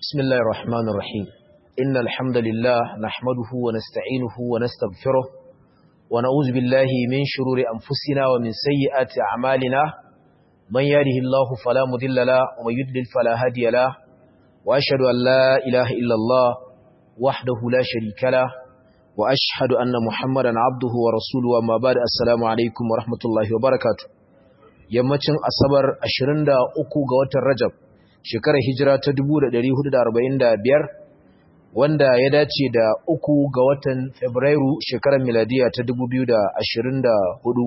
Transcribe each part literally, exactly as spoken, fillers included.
بسم الله الرحمن الرحيم إن الحمد لله نحمده ونستعينه ونستغفره ونعوذ بالله من شرور أنفسنا ومن سيئات أعمالنا من يهده الله فلا مضل له ومن يضلل فلا هادي له وأشهد أن لا إله إلا الله وحده لا شريك له وأشهد أن محمدا عبده ورسوله وما بعد السلام عليكم ورحمة الله وبركاته yammacin asabar ashirin da uku ga watan Rajab shekarar hijira ta dubu da ɗari hudu da arba'in da biyar wanda ya dace da uku ga watan Fabrairu shekarar miladiya ta dubu biyu da ashirin da hudu.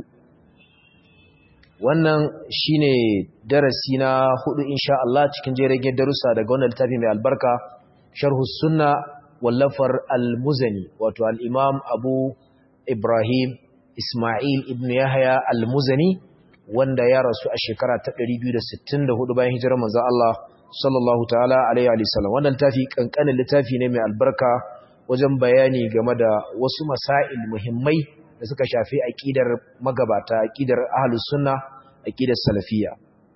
Wannan shine darasi na hudu insha Allah cikin jerin darussa daga wannan littafi mai albarka Sharh Sunna wallafar Al-Muzani wato al-Imam Abu Ibrahim Ismail ibn Yahya Al-Muzani wanda ya rasu a shekara ta ɗari biyu da sittin da hudu bayan hijirar manzon Allah sallallahu ta'ala alaihi wa sallam. Wannan littafi kankanin littafi ne mai albarka wajen bayani game da wasu masail muhimmai da suka shafi aqidar magabata, aqidar ahlus sunna, aqidar salafiyya.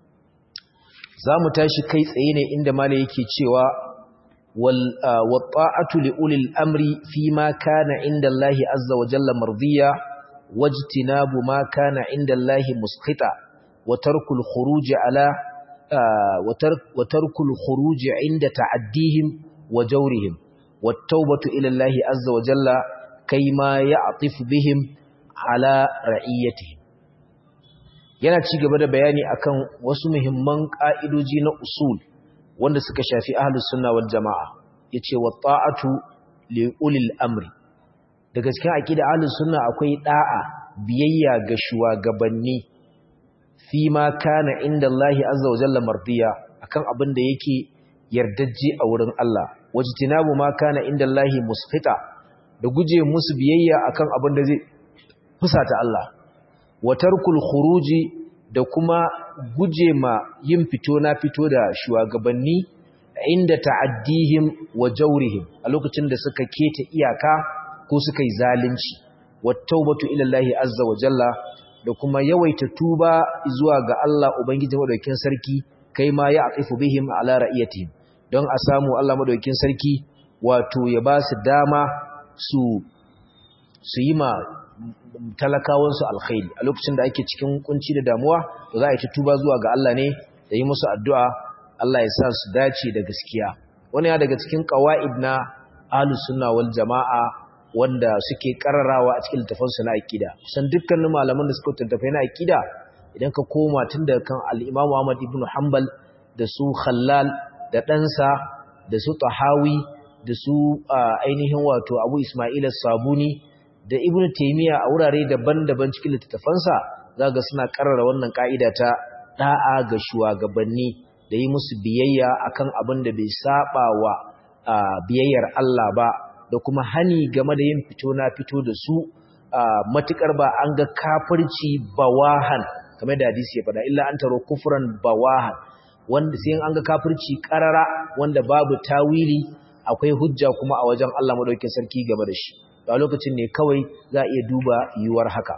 Zamu tashi kai tsaye ne inda malai yake cewa wal wata'atu li ulil amri fi ma kana inda Allah azza wa jalla mardiya wajtinabu ma kana inda Allah musqita wa tarkul khuruj ala wa tarkul khuruj inda ta'addihim wa jawrihim wat tawbatu ila Allah azza wa jalla kayma ya'tif bihim ala ra'iyatihim. Yana ci gaba da bayani akan wasu muhimman ka'idoji na usul wanda suka shafi ahlus sunna wal jamaa. Yace wa ta'atu li ulil amri, da gaskiya aqida ahlus sunna akwai da'a biyayya ga shugabanni fi ma kana inda Allah azza wa jalla mardiya akan abin da yake yardajje a wurin Allah, wajtinabu ma kana inda Allah musfita, da guje musu biyayya akan abin da zai fusata Allah, wa tarkul khuruji, da kuma guje ma yin fito na fito da shugabanni inda ta'addihim wa jawrihim a lokacin da suka keta iyaka ko suka yi zalunci, wattaubatu ila Allah azza wa jalla, da kuma yawaita tuba zuwa ga Allah ubangiji madaukakin sarki kai ma ya aqifu bihim ala ra'iyatihim, don a samu Allah madaukakin sarki wato ya ba su dama su su yi ma talakawan su alkhairi a lokacin da ake cikin kunci da damuwa, to za a yi ta tuba zuwa ga Allah ne da yi musu addu'a Allah ya sa su dace da gaskiya. Wani ya daga cikin qawaid na ahlus sunna wal jamaa wanda suke kararawa a cikin littafansu na aqida. Kusan dukkanin malaman da suka tattafai na aqida idan ka koma tun daga kan al-Imam Ahmad ibn Hanbal da su Khallal da ɗansa da su Tahawi da su ainihin wato Abu Ismail as-Sabuni da Ibn Taymiyyah a wurare daban-daban cikin littafansa zaga suna karara wannan kaida ta da'a ga shugabanni da yi musu biyayya akan abin da bai saba wa biyayyar Allah ba, da kuma hani game da yin fito na fito da su matukar ba an ga kafirci bawahan kamar da hadisi ya faɗa, illa an taro kufran bawahan, wanda sai an ga kafirci karara wanda babu tawili akwai hujja kuma a wajen Allah madaukakin sarki game da shi, a lokacin ne kawai za a iya duba yiwuwar haka.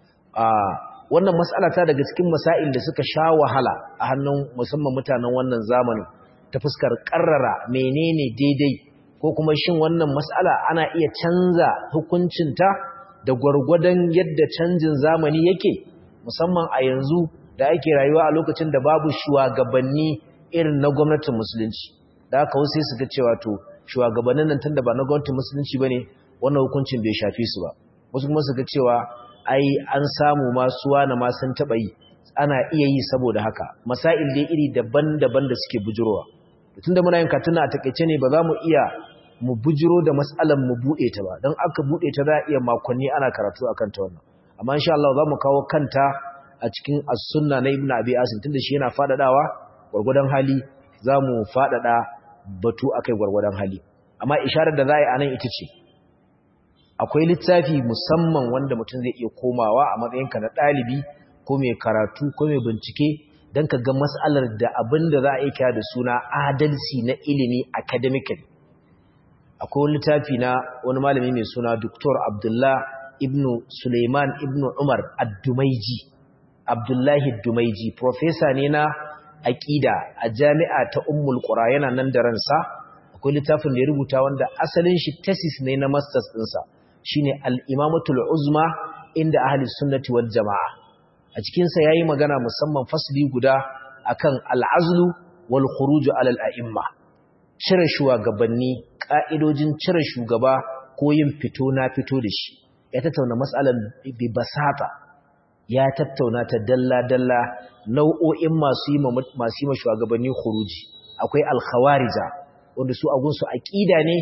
Wannan mas'ala ta daga cikin masail da suka sha wahala a hannun musamman mutanen wannan zamanin ta fuskar karrara menene daidai, ko kuma shin wannan mas'ala ana iya canza hukuncinta da gwargwadon yadda canjin zamani yake, musamman a yanzu da ake rayuwa a lokacin da babu shugabanni irin na gwamnatin musulunci. Da haka wasu sai su ga cewa to shugabannin nan tunda ba na gwamnatin musulunci bane wannan hukuncin bai shafe su ba. Wasu kuma su ga cewa ai an samu ma suwa na ma sun taba yi, ana iya yi saboda haka. Masail dai iri daban-daban da suke bujurowa. Tunda muna yin katuna a takeice ne ba za mu iya mu bujiro da mas'alan mu bude ta ba, dan aka bude ta za a iya makonni ana karatu akan ta wannan. Amma insha Allah za mu kawo kanta a cikin as-sunna na Ibn Abi Asim, tunda shi yana fadadawa gurgurdan hali za mu fadada batu akai gurgurdan hali. Amma isharar da za a yi anan ita ce akwai littafi musamman wanda mutum zai iya komawa a matsayinka na ɗalibi ko mai karatu ko mai bincike don ka ga mas'alar da abin da za a yi kira da suna adalci na ilimi academically. Akwai wani littafi na wani malami mai suna Doktor Abdullah ibn Suleiman ibn Umar ad-Dumaiji, Abdullahi ad-Dumaiji, professor ne na aqida a jami'a ta Ummul Qura, yana nan da ransa akwai littafin da ya rubuta wanda asalin shi thesis ne na masters ɗinsa shine al-imamatul uzma inda ahli sunnati wal jama'a. A cikin sa yayi magana musamman fasli guda akan al-azlu wal khuruj ala al-a'imma, cire shugabanni, ka'idojin cire shugaba ko yin fito na fito da shi. Ya tattauna mas'alan bi basata, ya tattauna ta dalla dalla, nau'o'in masu yi masu yi shugabanni khuruji. Akwai al-khawarija wanda su agun su aqida ne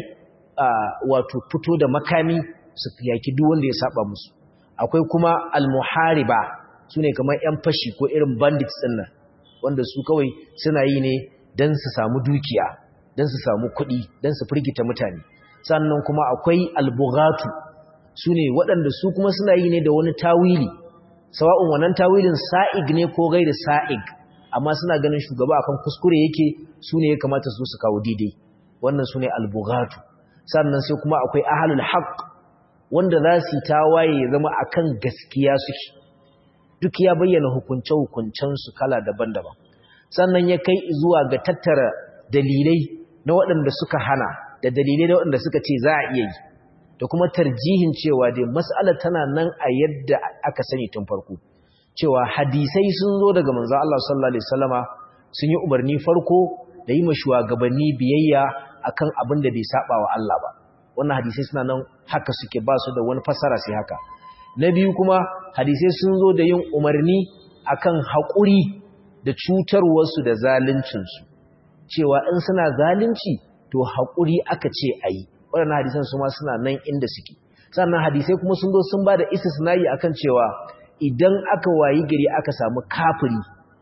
wato fito da makami su yaki duk wanda ya saba musu. Akwai kuma al-muhariba, sune kamar yan fashi ko irin bandits din nan wanda su kawai suna yi ne dan su samu dukiya, dan su samu kuɗi, dan su firgita mutane. Sannan kuma akwai al-bughatu, sune waɗanda su kuma suna yi ne da wani tawili, sawa'un wannan tawilin sa'ig ne ko gairi sa'ig, amma suna ganin shugaba akan kuskure yake, su ne ya kamata su su kawo daidai. Wannan su ne al-bughatu. Sannan sai kuma akwai ahlul haqq, wanda za su tawaye ya zama akan gaskiya suke. Duk ya bayyana hukunce-hukuncen su kala daban-daban. Sannan ya kai zuwa ga tattara dalilai na waɗanda suka hana da dalilai na waɗanda suka ce za a iya yi, da kuma tarjihin cewa dai mas'alar tana nan a yadda aka sani tun farko, cewa hadisai sun zo daga manzo Allah sallallahu alaihi wasallama sun yi umarni farko da yi ma shugabanni biyayya akan abin da bai saba wa Allah ba. Wannan hadisai suna nan haka suke, ba su da wani fasara sai haka. Na biyu kuma hadisai sun zo da yin umarni akan haƙuri da cutarwarsu da zaluncinsu, cewa in suna zalunci to haƙuri aka ce a yi. Waɗannan hadisan su ma suna nan inda suke. Sannan hadisai kuma sun zo sun ba da istisna'i akan cewa idan aka wayi gari aka samu kafiri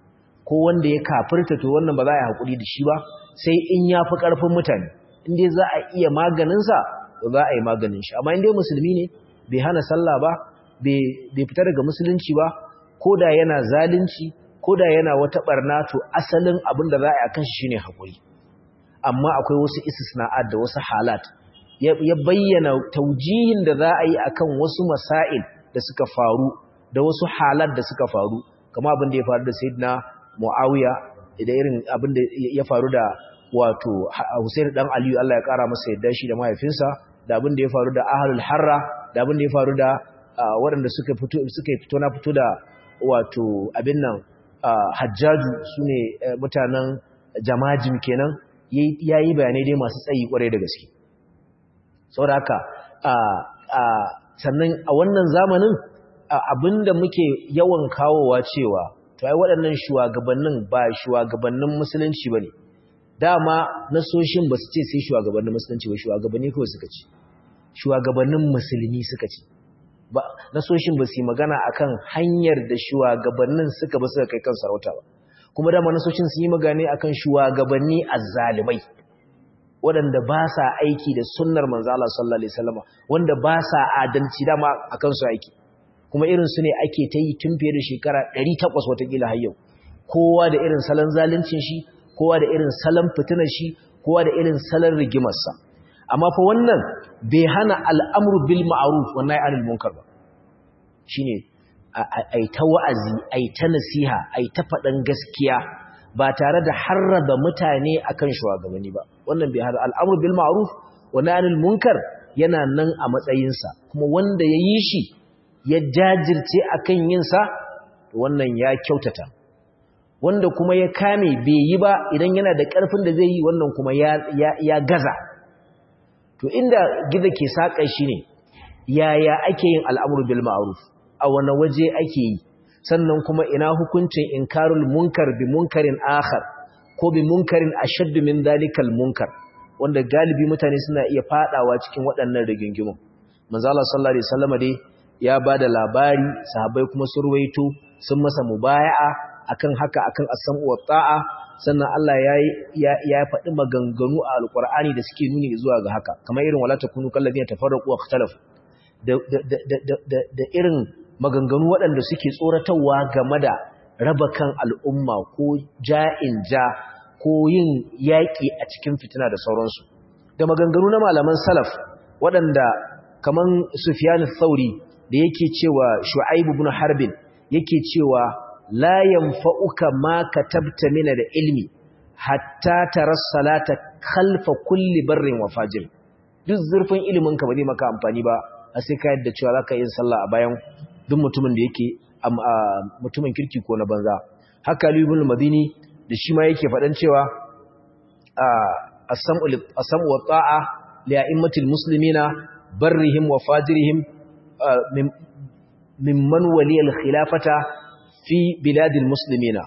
ko wanda ya kafirta, to wannan ba za a yi haƙuri da shi ba sai in ya fi ƙarfin mutane. In dai za a iya maganinsa, to za a yi maganin shi. Amma in dai musulmi ne, bai hana sallah ba, bai fita daga musulunci ba, ko da yana zalunci, ko da yana wata ɓarna, to asalin abin da za a yi a kan shi shine haƙuri. Amma akwai wasu istisna'at da wasu halat. Ya bayyana taujihin da za a yi akan wasu masail da suka faru, da wasu halat da suka faru, kama abin da ya faru da Sayyidina Muawiya, da irin abin da ya faru da wato Hussein dan Aliyu, Allah ya kara masa yadda shi da mahaifinsa, da abin da ya faru da Ahlul Harra, da abin da ya faru da waɗanda suka fito suka fito na fito da wato abin nan Hajjaju, sune mutanen Jamajim kenan. Yayi bayanai dai masu tsayi kwarai da gaske. Saboda haka sannan a wannan zamanin abinda muke yawan kawowa cewa to ai waɗannan shugabannin ba shugabannin musulunci bane. Dama nasoshin ba su ce sai shugabannin musulunci ba, shugabanni kawai suka ce, shugabannin musulmi suka ce. Ba nasoshin ba su yi magana akan hanyar da shugabannin suka ba suka kai kan sarauta ba. Kuma dama nasoshin sun yi magana akan shugabanni azzalimai, waɗanda ba sa aiki da sunnar manzo Allah sallallahu alaihi wasallam, wanda ba sa adalci dama akan su aiki. Kuma irin su ne ake ta yi tun fiye da shekara ɗari takwas watakila har yau. Kowa da irin salon zaluncin shi, kowa da irin salon fitinar shi, kowa da irin salon rigimarsa. Amma fa wannan bai hana al'amru bil ma'ruf wa nahy anil munkar ba. Shine ai ta wa'azi, ai ta nasiha, ai ta faɗan gaskiya ba tare da harraba mutane akan shugabanni ba. Wannan bai hana al'amru bil ma'ruf wa nahy anil munkar, yana nan a matsayinsa, kuma wanda ya yi shi ya jajirce akan yin sa, wannan ya kyautata. Wanda kuma ya kame bai yi ba, idan yana da ƙarfin da zai yi, wannan kuma ya, ya, ya gaza. To inda gida ke saƙa shi ne, yaya ake yin al'amur bil ma'ruf, a wani waje ake yi, sannan kuma ina hukuncin inkarul munkar bi munkarin akhar, ko bi munkarin ashaddu min dalikal munkar, wanda galibi mutane suna iya fadawa cikin waɗannan rigingimun. Manzo Allah sallallahu alaihi wasallam dai ya bada labari, sahabbai kuma sun ruwaito, sun masa mubaya'a akan haka, akan as-sam'u wa ta'a. Sannan Allah ya ya faɗi maganganu a alqur'ani da suke nuni zuwa ga haka, kamar irin wala takunu kallazina tafarraqu wa ikhtalafu, da da da da irin maganganu waɗanda suke tsoratarwa game da raba kan al'umma ko ja'in ja ko yin yaƙi a cikin fitina da sauransu, da maganganu na malaman salaf waɗanda kaman Sufyan al-Thawri da yake cewa Shu'aib ibn Harbin yake cewa la yanfa'uka ma katabta min al-ilmi hatta tara salata khalfa kulli barrin wa fajir duk zurfin ilimin ka ba zai maka amfani ba a sai ka yadda cewa zaka yi sallah a bayan duk mutumin da yake mutumin kirki ko na banza haka Ali ibn al-Madini da shi ma yake faɗan cewa as-sam'u as-sam'u wa ta'a li a'immatil muslimina barrihim wa fajirihim mimman waliyal khilafata fi biladil muslimina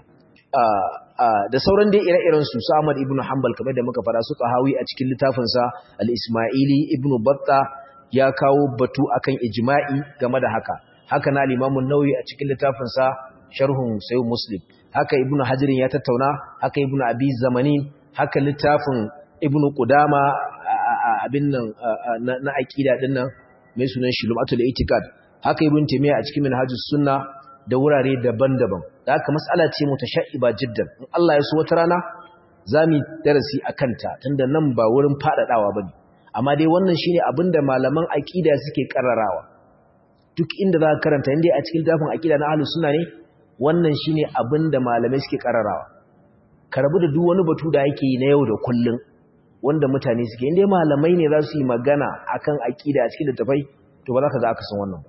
da sauran dai ire-iren su Ahmad ibn Hanbal kamar da muka fara su Tahawi a cikin littafin sa al-Ismaili ibn Batta ya kawo batu akan ijma'i game da haka haka na al-Imam an-Nawawi a cikin littafin sa Sharhun Sahih Muslim haka Ibn Hajar ya tattauna haka Ibn Abi Zamanin haka littafin Ibn Qudama abin nan na aqida din nan mai sunan Shilumatul I'tiqad haka Ibn Taymiyyah a cikin Minhajus Sunnah da wurare daban-daban da haka mas'ala ce mutashaiba jiddan in Allah ya so wata rana zamu darasi akan ta tunda nan ba wurin fadadawa bane amma dai wannan shine abinda malaman aqida suke karrarawa duk inda za ka karanta inda a cikin littafin aqida na ahlus sunna ne wannan shine abinda malamai suke karrarawa karabu da duk wani batu da yake yi na yau da kullun wanda mutane suke inda malamai ne za su yi magana akan aqida a cikin littafai to ba za ka ga aka san wannan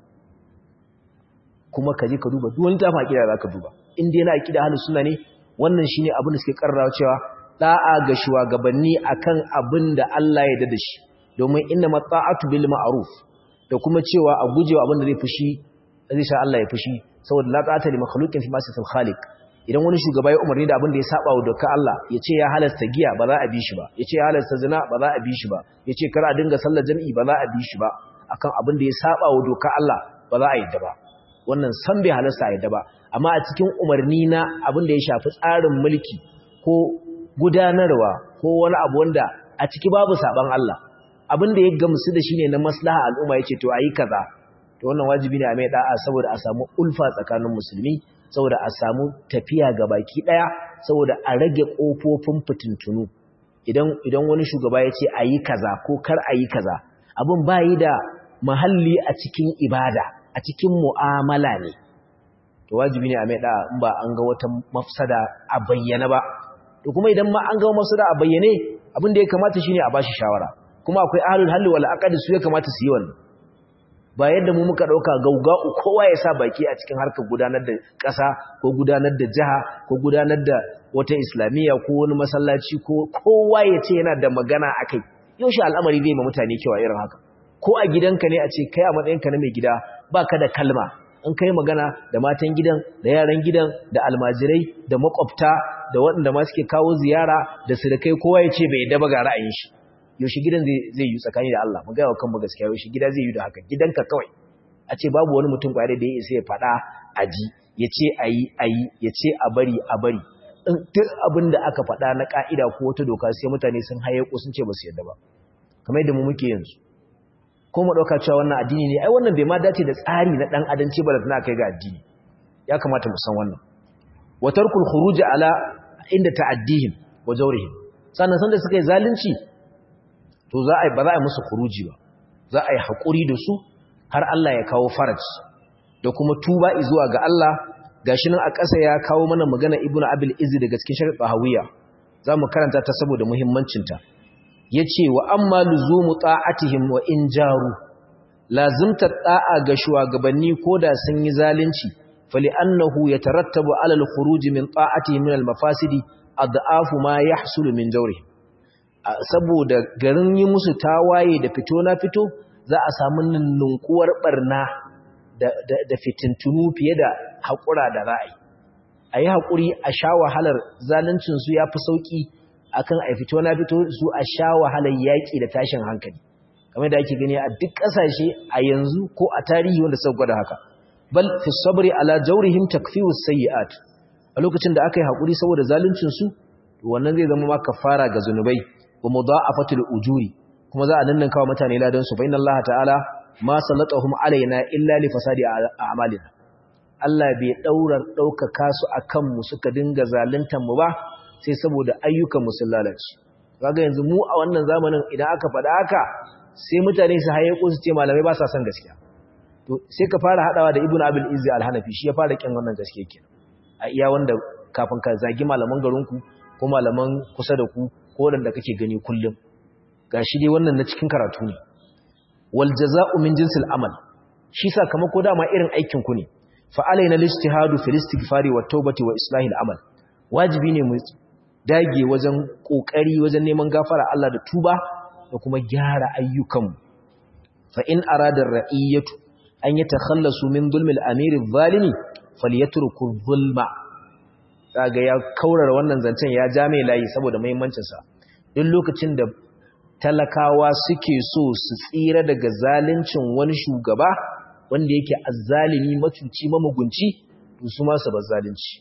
kuma ka je ka duba duk wani littafin aqida za ka duba inda yana aqida ahlus sunna ne wannan shine abin da suke karrarawa cewa da'a ga shugabanni akan abin da Allah ya yarda da shi domin inna mata'atu bil ma'ruf da kuma cewa a gujewa abin da zai fushi zai sha Allah ya fushi saboda la ta'ata li makhluqin fi ma'siyatil khaliq idan wani shugaba ya umarni da abin da ya saba wa doka Allah ya ce ya halasta giya ba za a bi shi ba ya ce ya halasta zina ba za a bi shi ba ya ce kar a dinga sallar jami'i ba za a bi shi ba akan abin da ya saba wa doka Allah ba za a yadda ba wannan san bai halasta a yadda ba amma a cikin umarni na abin da ya shafi tsarin mulki ko gudanarwa ko wani abu wanda a ciki babu saban Allah abin da ya gamsu da shine na maslaha al'umma yace to ayi kaza to wannan wajibi ne a mai da'a saboda a samu ulfa tsakanin musulmi saboda a samu tafiya gabaki daya saboda a rage kofofin fitintunu idan idan wani shugaba yace ayi kaza ko kar ayi kaza abin bayi da mahalli a cikin ibada a cikin mu'amala ne to wajibi ne a mai da'a in ba an ga wata mafsada a bayyana ba to kuma idan ma an ga mafsada a bayyane abin da ya kamata shine a bashi shawara kuma akwai ahlul halli wal aqd su ya kamata su yi wannan ba yadda mu muka dauka gaugau kowa ya sa baki a cikin harkar gudanar da ƙasa ko gudanar da jiha ko gudanar da wata islamiyya ko wani masallaci ko kowa ya ce yana da magana akai yaushe al'amari zai ma mutane kewa irin haka ko a gidanka ne a ce kai a matsayinka na mai gida baka da kalma in kai magana da matan gidan da yaran gidan da almajirai da makwabta da waɗanda ma suke kawo ziyara da surukai kowa ya ce bai yadda ba ga ra'ayin shi yaushe gidan zai yi tsakani da Allah mu ga wa kanmu gaskiya yaushe gida zai yi da haka gidanka kawai a ce babu wani mutum kwaya da ya isa ya faɗa aji ya ce ayi ayi ya ce a bari a bari in duk abin da aka faɗa na ka'ida ko wata doka sai mutane sun haye ko sun ce ba su yadda ba kamar yadda mu muke yanzu ko mu dauka cewa wannan addini ne ai wannan bai ma dace da tsari na dan adanci ba da tana kai ga addini ya kamata mu san wannan wa tarkul khuruj ala inda ta'addihim wa jawrihim sannan san da suka yi zalunci to za a yi ba za a yi musu khuruji ba za a yi hakuri da su har Allah ya kawo faraj da kuma tuba zuwa ga Allah gashi nan a ƙasa ya kawo mana magana ibnu abil izzi daga cikin sharh tahawiyya zamu karanta ta saboda muhimmancin ta yace wa amma luzumu ta'atihim wa in jaru lazimta da'a ga shugabanni koda sun yi zalunci fali annahu yatarattabu ala al-khuruj min ta'atihim min al-mafasidi ad'afu ma yahsulu min jawri saboda garin yi musu tawaye da fito na fito za a samu ninninkuwar barna da da, da fitintunu fiye da hakura da ra'ayi ayi hakuri a sha wahalar zaluncin su yafi sauki akan a fito na fito su a sha wahalar yaƙi da tashin hankali kamar da ake gani a duk ƙasashe a yanzu ko a tarihi wanda suka gwada haka bal fi sabri ala jawrihim takfiru sayyi'at a lokacin da aka yi hakuri saboda zaluncin su wannan zai zama ma kafara ga zanubai wa mudha'afatul ujuri kuma za a dannan kawo mutane ladan su fa inna Allah ta'ala ma sallatahum alaina illa li fasadi a'malina Allah bai daura daukaka su akan mu suka dinga zaluntan mu ba sai saboda ayyukan mu sun lalace kaga yanzu mu a wannan zamanin idan aka faɗa haka sai mutane su haye ko su ce malamai ba sa son gaskiya to sai ka fara hadawa da Ibn Abil Izzi al-Hanafi shi ya fara kin wannan gaskiya kenan a iya wanda kafin ka zagi malaman garinku ko malaman kusa da ku ko wanda kake gani kullum gashi dai wannan na cikin karatu ne wal jazaa'u min jinsil amal shi sakamako dama irin aikin ku ne fa alaina lijtihadu fil istighfari wat tawbati wa islahil amal wajibi ne mu dage wajen kokari wajen neman gafara Allah da tuba da kuma gyara ayyukanmu fa in arada ar-ra'iyatu an yatakhallasu min zulmil amiri adh-dhalimi falyatruku adh-dhulma kaga ya kaurara wannan zancen ya ja mai layi saboda muhimmancin sa duk lokacin da talakawa suke so su tsira daga zaluncin wani shugaba wanda yake azzalimi macuci mamugunci to su ma su bar zalunci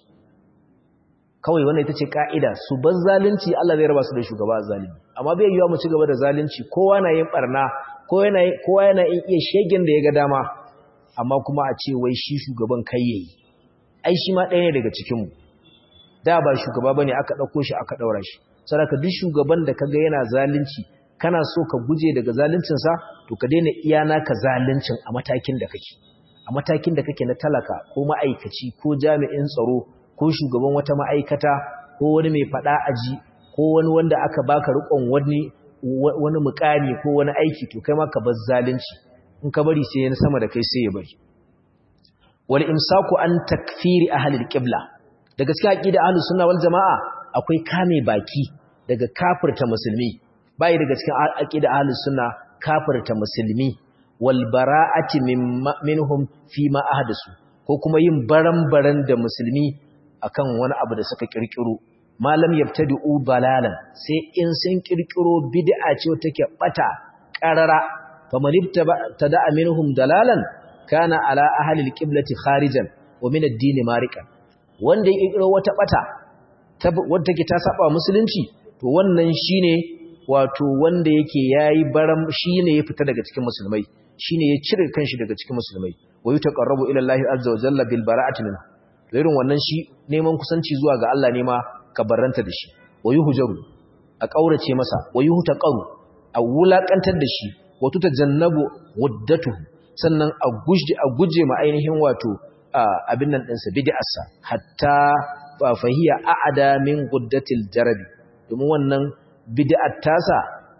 kawai wannan ita ce ka'ida su bar zalunci Allah zai raba su da shugaba azzalimi amma bai yiwa mu ci gaba da zalunci kowa na yin barna kowa yana kowa yana iya shegen da ya ga dama amma kuma a ce wai shi shugaban kai yayi ai shi ma ɗaya ne daga cikin mu da ba shugaba bane aka dauko shi aka daura shi saboda duk shugaban da kaga yana zalunci kana so ka guje daga zaluncin sa to ka daina iya naka zaluncin a matakin da kake a matakin da kake na talaka ko ma'aikaci ko jami'in tsaro ko shugaban wata ma'aikata ko wani mai fada aji ko wani wanda aka baka rikon wani wani mukami ko wani aiki to kai ma ka bar zalunci in ka bari sai yana sama da kai sai ya bari wal imsaku an takfiri ahli al-qibla da gaskiya aqida ahlus sunna wal jamaa akwai kame baki daga kafirta musulmi bai daga cikin aqida ahlus sunna kafirta musulmi wal bara'ati minhum fi ma ahdasu ko kuma yin baran-baran da musulmi akan wani abu da suka kirkiro malam yabtadi'u balalan sai in sun kirkiro bid'a ce take bata qarara faman ibtada minhum dalalan kana ala ahli alqiblati kharijan wa min ad-din mariqan wanda ya kirkiro wata bata wanda take ta saba musulunci to wannan shine wato wanda yake yayi baram shine ya fita daga cikin musulmai shine ya cire kanshi daga cikin musulmai wa yutaqarrabu ila Allah azza wa jalla bil bara'ati minhu irin wannan shi neman kusanci zuwa ga Allah ne ma ka barranta da shi wa yuhjaru a kaurace masa wa yuhtaqaru a wulakantar da shi wa tutajannabu waddatuhu sannan a guje a guje ma ainihin wato abin nan din sa bid'arsa hatta fahiya a'ada min guddatil jarabi domin wannan bid'ar tasa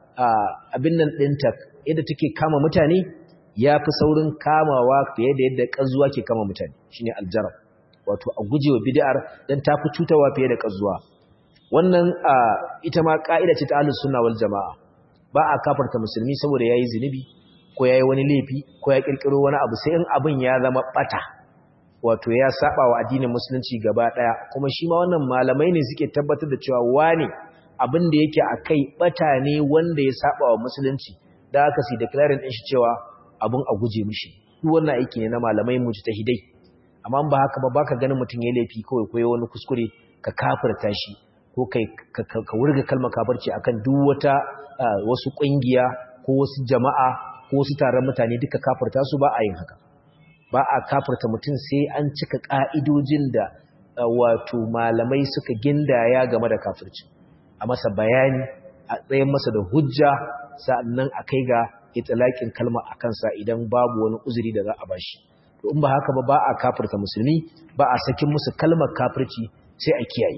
abin nan dinta yadda take kama mutane yafi saurin kamawa fiye da yadda kazuwa ke kama mutane shine aljarab wato a gujewa bid'ar dan tafi cutawa fiye da kazuwa wannan ita ma ka'ida ce ta ahlus sunna wal jamaa ba a kafarta musulmi saboda yayi zinubi ko yayi wani laifi ko ya kirkiro wani abu sai in abin ya zama bata wato ya saba wa addinin musulunci gaba daya kuma shi ma wannan malamai ne suke tabbatar da cewa wani abin da yake akai bata ne wanda ya saba wa musulunci da aka si declaring din shi cewa abun a guje mishi duk wannan aiki ne na malamai mujtahidai amma ba haka ba baka ganin mutun yayin laifi kawai ko wani kuskure ka kafirta shi ko kai ka wurga kalmar kafirci akan duk wata wasu kungiya ko wasu jama'a ko wasu taron mutane duka kafirta su ba a yin haka ba a kafirta mutun sai an cika ka'idojin da wato malamai suka gindaya game da kafirci a masa bayani a tsayin masa da hujja sannan a kai ga itlaqin kalma akan sa idan babu wani uzuri da za a bashi to in ba haka ba ba a kafirta musulmi ba a sakin musu kalmar kafirci sai a kiyaye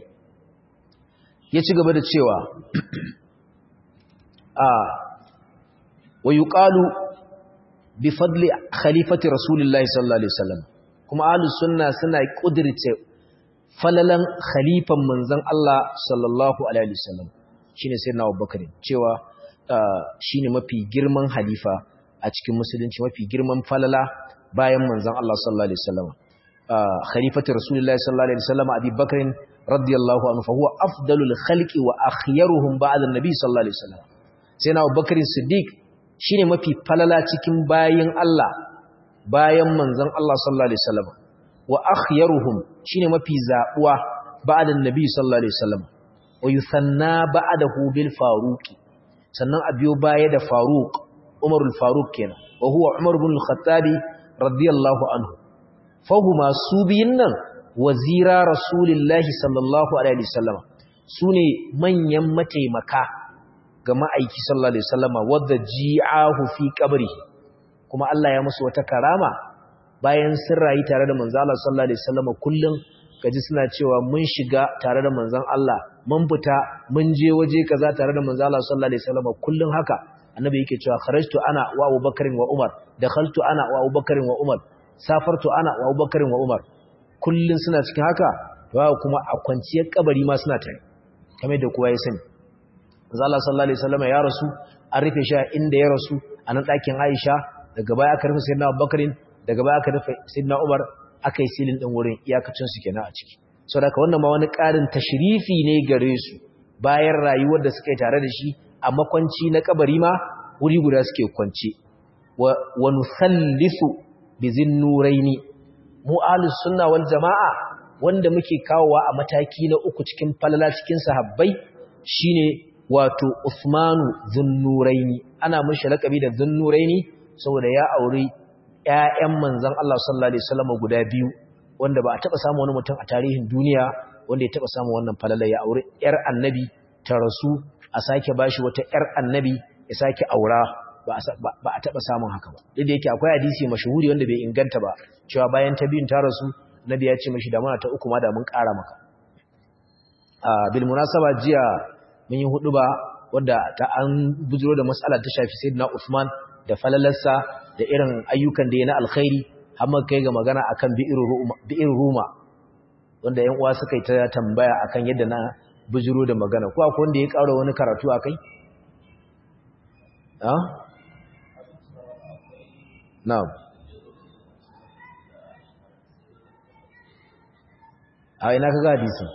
ya ci gaba da cewa a wa yuqalu bi fadli khalifati rasulillahi sallallahu alaihi wasallam kuma ahlus sunna suna kudirce falalan khalifan manzon Allah sallallahu alaihi wasallam shine sayyidina Abubakar cewa shine mafi girman halifa a cikin musulunci mafi girman falala bayan manzon Allah sallallahu alaihi wasallam khalifatu rasulullahi sallallahu alaihi wasallam Abi Bakr radiyallahu anhu fa huwa afdalul khalqi wa akhyaruhum ba'da an-nabi sallallahu alaihi wasallam sayyidina Abubakar Siddiq shine mafi falala cikin bayin Allah bayan manzon Allah sallallahu alaihi wasallam wa akhyaruhum shine mafi zabuwa ba'da an-nabi sallallahu alaihi wasallam wa yusanna ba'dahu bil faruq sannan a biyo baya da faruq Umar al-Faruq kenan wa huwa Umar ibn al-Khattabi radiyallahu anhu fahuma subiyin nan wazira rasulillahi sallallahu alaihi wasallam sune manyan mataimaka ga ma'aiki sallallahu alaihi wasallam wadda ji'ahu fi qabrihi kuma Allah ya musu wata karama bayan sun rayu tare da manzo Allah sallallahu alaihi wasallam kullun kaji suna cewa mun shiga tare da manzon Allah mun fita mun je waje kaza tare da manzon Allah sallallahu alaihi wasallam kullun haka annabi yake cewa kharajtu ana wa Abubakar wa Umar dakhaltu ana wa Abubakar wa Umar safartu ana wa Abubakar wa Umar kullun suna cikin haka to kuma a kwanciyar kabari ma suna tare kamar da kowa ya sani manzon Allah sallallahu alaihi wasallam ya rasu an rufe shi inda ya rasu a nan ɗakin Aisha daga baya aka rufe sayyidina Abubakar daga baya aka rufe sayyidina Umar aka yi silin ɗin wurin iyakacin su kenan a ciki sau da wannan ma wani ƙarin tashrifi ne gare su bayan rayuwar da suka yi tare da shi a makwanci na kabari ma wuri guda suke kwance wa nusallisu bi zinnuraini mu ahlus sunna wal jamaa wanda muke kawowa a mataki na uku cikin falala cikin sahabbai shine wato Usmanu zinnuraini ana mishi lakabi da zinnuraini saboda ya auri ƴaƴan manzon Allah sallallahu alaihi wasallam guda biyu wanda ba a taba samu wani mutum a tarihin duniya wanda ya taba samu wannan falala ya aure ƴar annabi ta rasu a sake bashi wata ƴar annabi ya sake aura ba a taba samun haka ba duk da yake akwai hadisi mashhuri wanda bai inganta ba cewa bayan ta biyun ta rasu nabi ya ce mishi da mana ta uku ma da mun ƙara maka a bil munasaba jiya mun yi hudu ba wanda ta an bujiro da mas'alar ta shafi sayyidina Uthman da falalarsa da irin ayyukan da ya na alkhairi har mun kai ga magana akan bi'ir ruma wanda ƴan uwa suka yi ta tambaya akan yadda na bujiro da magana ko akwai wanda ya ƙara wani karatu akai ah na'am a ina kaga hadisi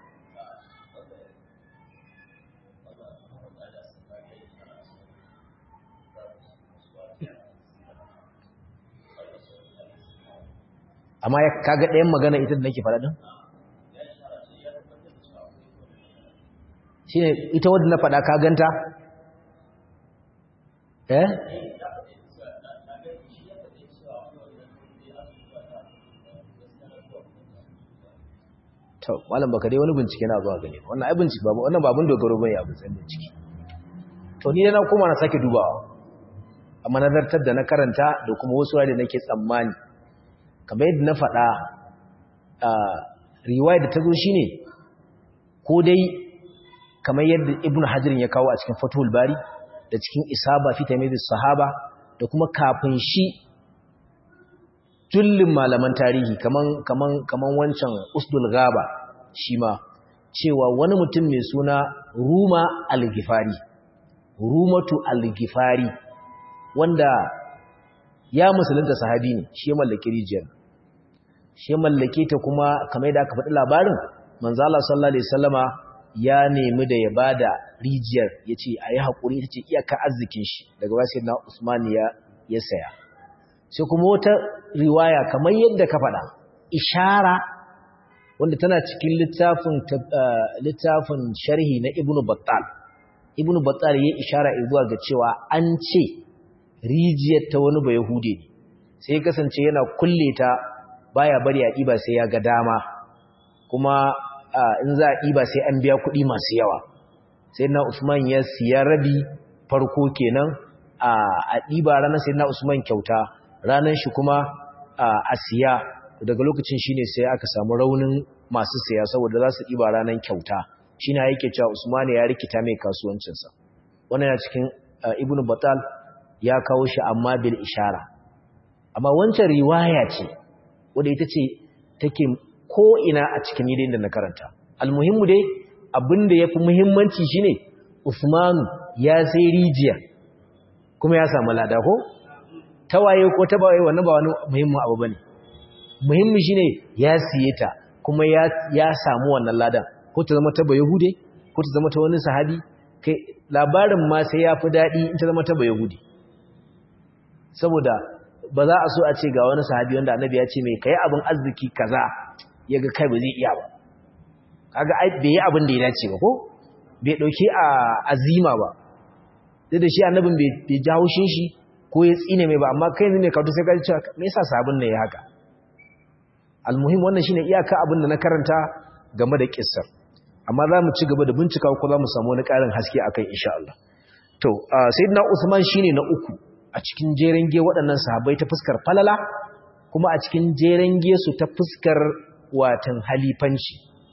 amma ya kaga ɗayan magana ita da nake faɗa din shine ita wadda na faɗa ka ganta eh to malam baka dai wani bincike na zuwa gani wannan ai bincike babu wannan babun dogaro bane abin san bincike to ni da na koma na sake dubawa amma nazartar da na karanta da kuma wasu wanda nake tsammani kamar yadda na faɗa a riwaya da ta zo shi ne ko dai kamar yadda ibn hajjirin ya kawo a cikin fathul bari da cikin isaba fi tamizis sahaba da kuma kafin shi jullin malaman tarihi kaman kaman kaman wancan usdul gaba shi ma cewa wani mutum mai suna ruma al-gifari rumatu al-gifari wanda ya musulunta sahabi ne shi mallaki rijiyar shi mallake ta kuma kamar da aka faɗi labarin manzo Allah sallallahu alaihi wasallama ya nemi da ya bada rijiyar yace ayi hakuri tace iyaka arzikin shi daga wasu na Usman ya ya saya sai kuma wata riwaya kamar yadda ka faɗa ishara wanda tana cikin littafin littafin sharhi na Ibn Battal Ibn Battal ya ishara zuwa ga cewa an ce rijiyar ta wani ba Yahude ne sai kasance yana kulle ta baya bari a ɗiba sai ya ga dama kuma in za a ɗiba sai an biya kuɗi masu yawa sai na Usman ya siya rabi farko kenan a ɗiba ranar sai na Usman kyauta ranar shi kuma a siya daga lokacin shine sai aka samu raunin masu siya saboda za su ɗiba ranar kyauta shine yake cewa Usman ya rikita mai kasuwancinsa wannan yana cikin Ibn Battal ya kawo shi amma bil ishara amma wancan riwaya ce wadda ita ce take ko'ina a cikin yadda da na karanta almuhimmu dai abinda ya fi muhimmanci shine Usmanu ya sai rijiya kuma ya samu lada ko tawaye ko tabaye wannan ba wani muhimmin abu bane muhimmi shine ya siye ta kuma ya ya samu wannan ladan ko ta zama ta Yahude ko ta zama ta wani sahabi kai labarin ma sai ya fi dadi in ta zama ta Yahudi saboda ba za a so a ce ga wani sahabi wanda annabi ya ce mai kai abin arziki kaza yaga kai ba zai iya ba kaga ai bai yi abin da ya dace ba ko bai dauke a azima ba duk da shi annabin bai jawo shin shi ko ya tsine mai ba amma kai ne ka to sai ka ce me yasa sahabin ne ya haka almuhim wannan shine iyaka abin da na karanta game da kissar amma za mu ci gaba da bincika ko za mu samu wani karin haske akai insha Allah to sayyidina Usman shine na uku a cikin jerenge waɗannan sahabbai ta fuskar falala kuma a cikin jerenge su ta fuskar watan halifanci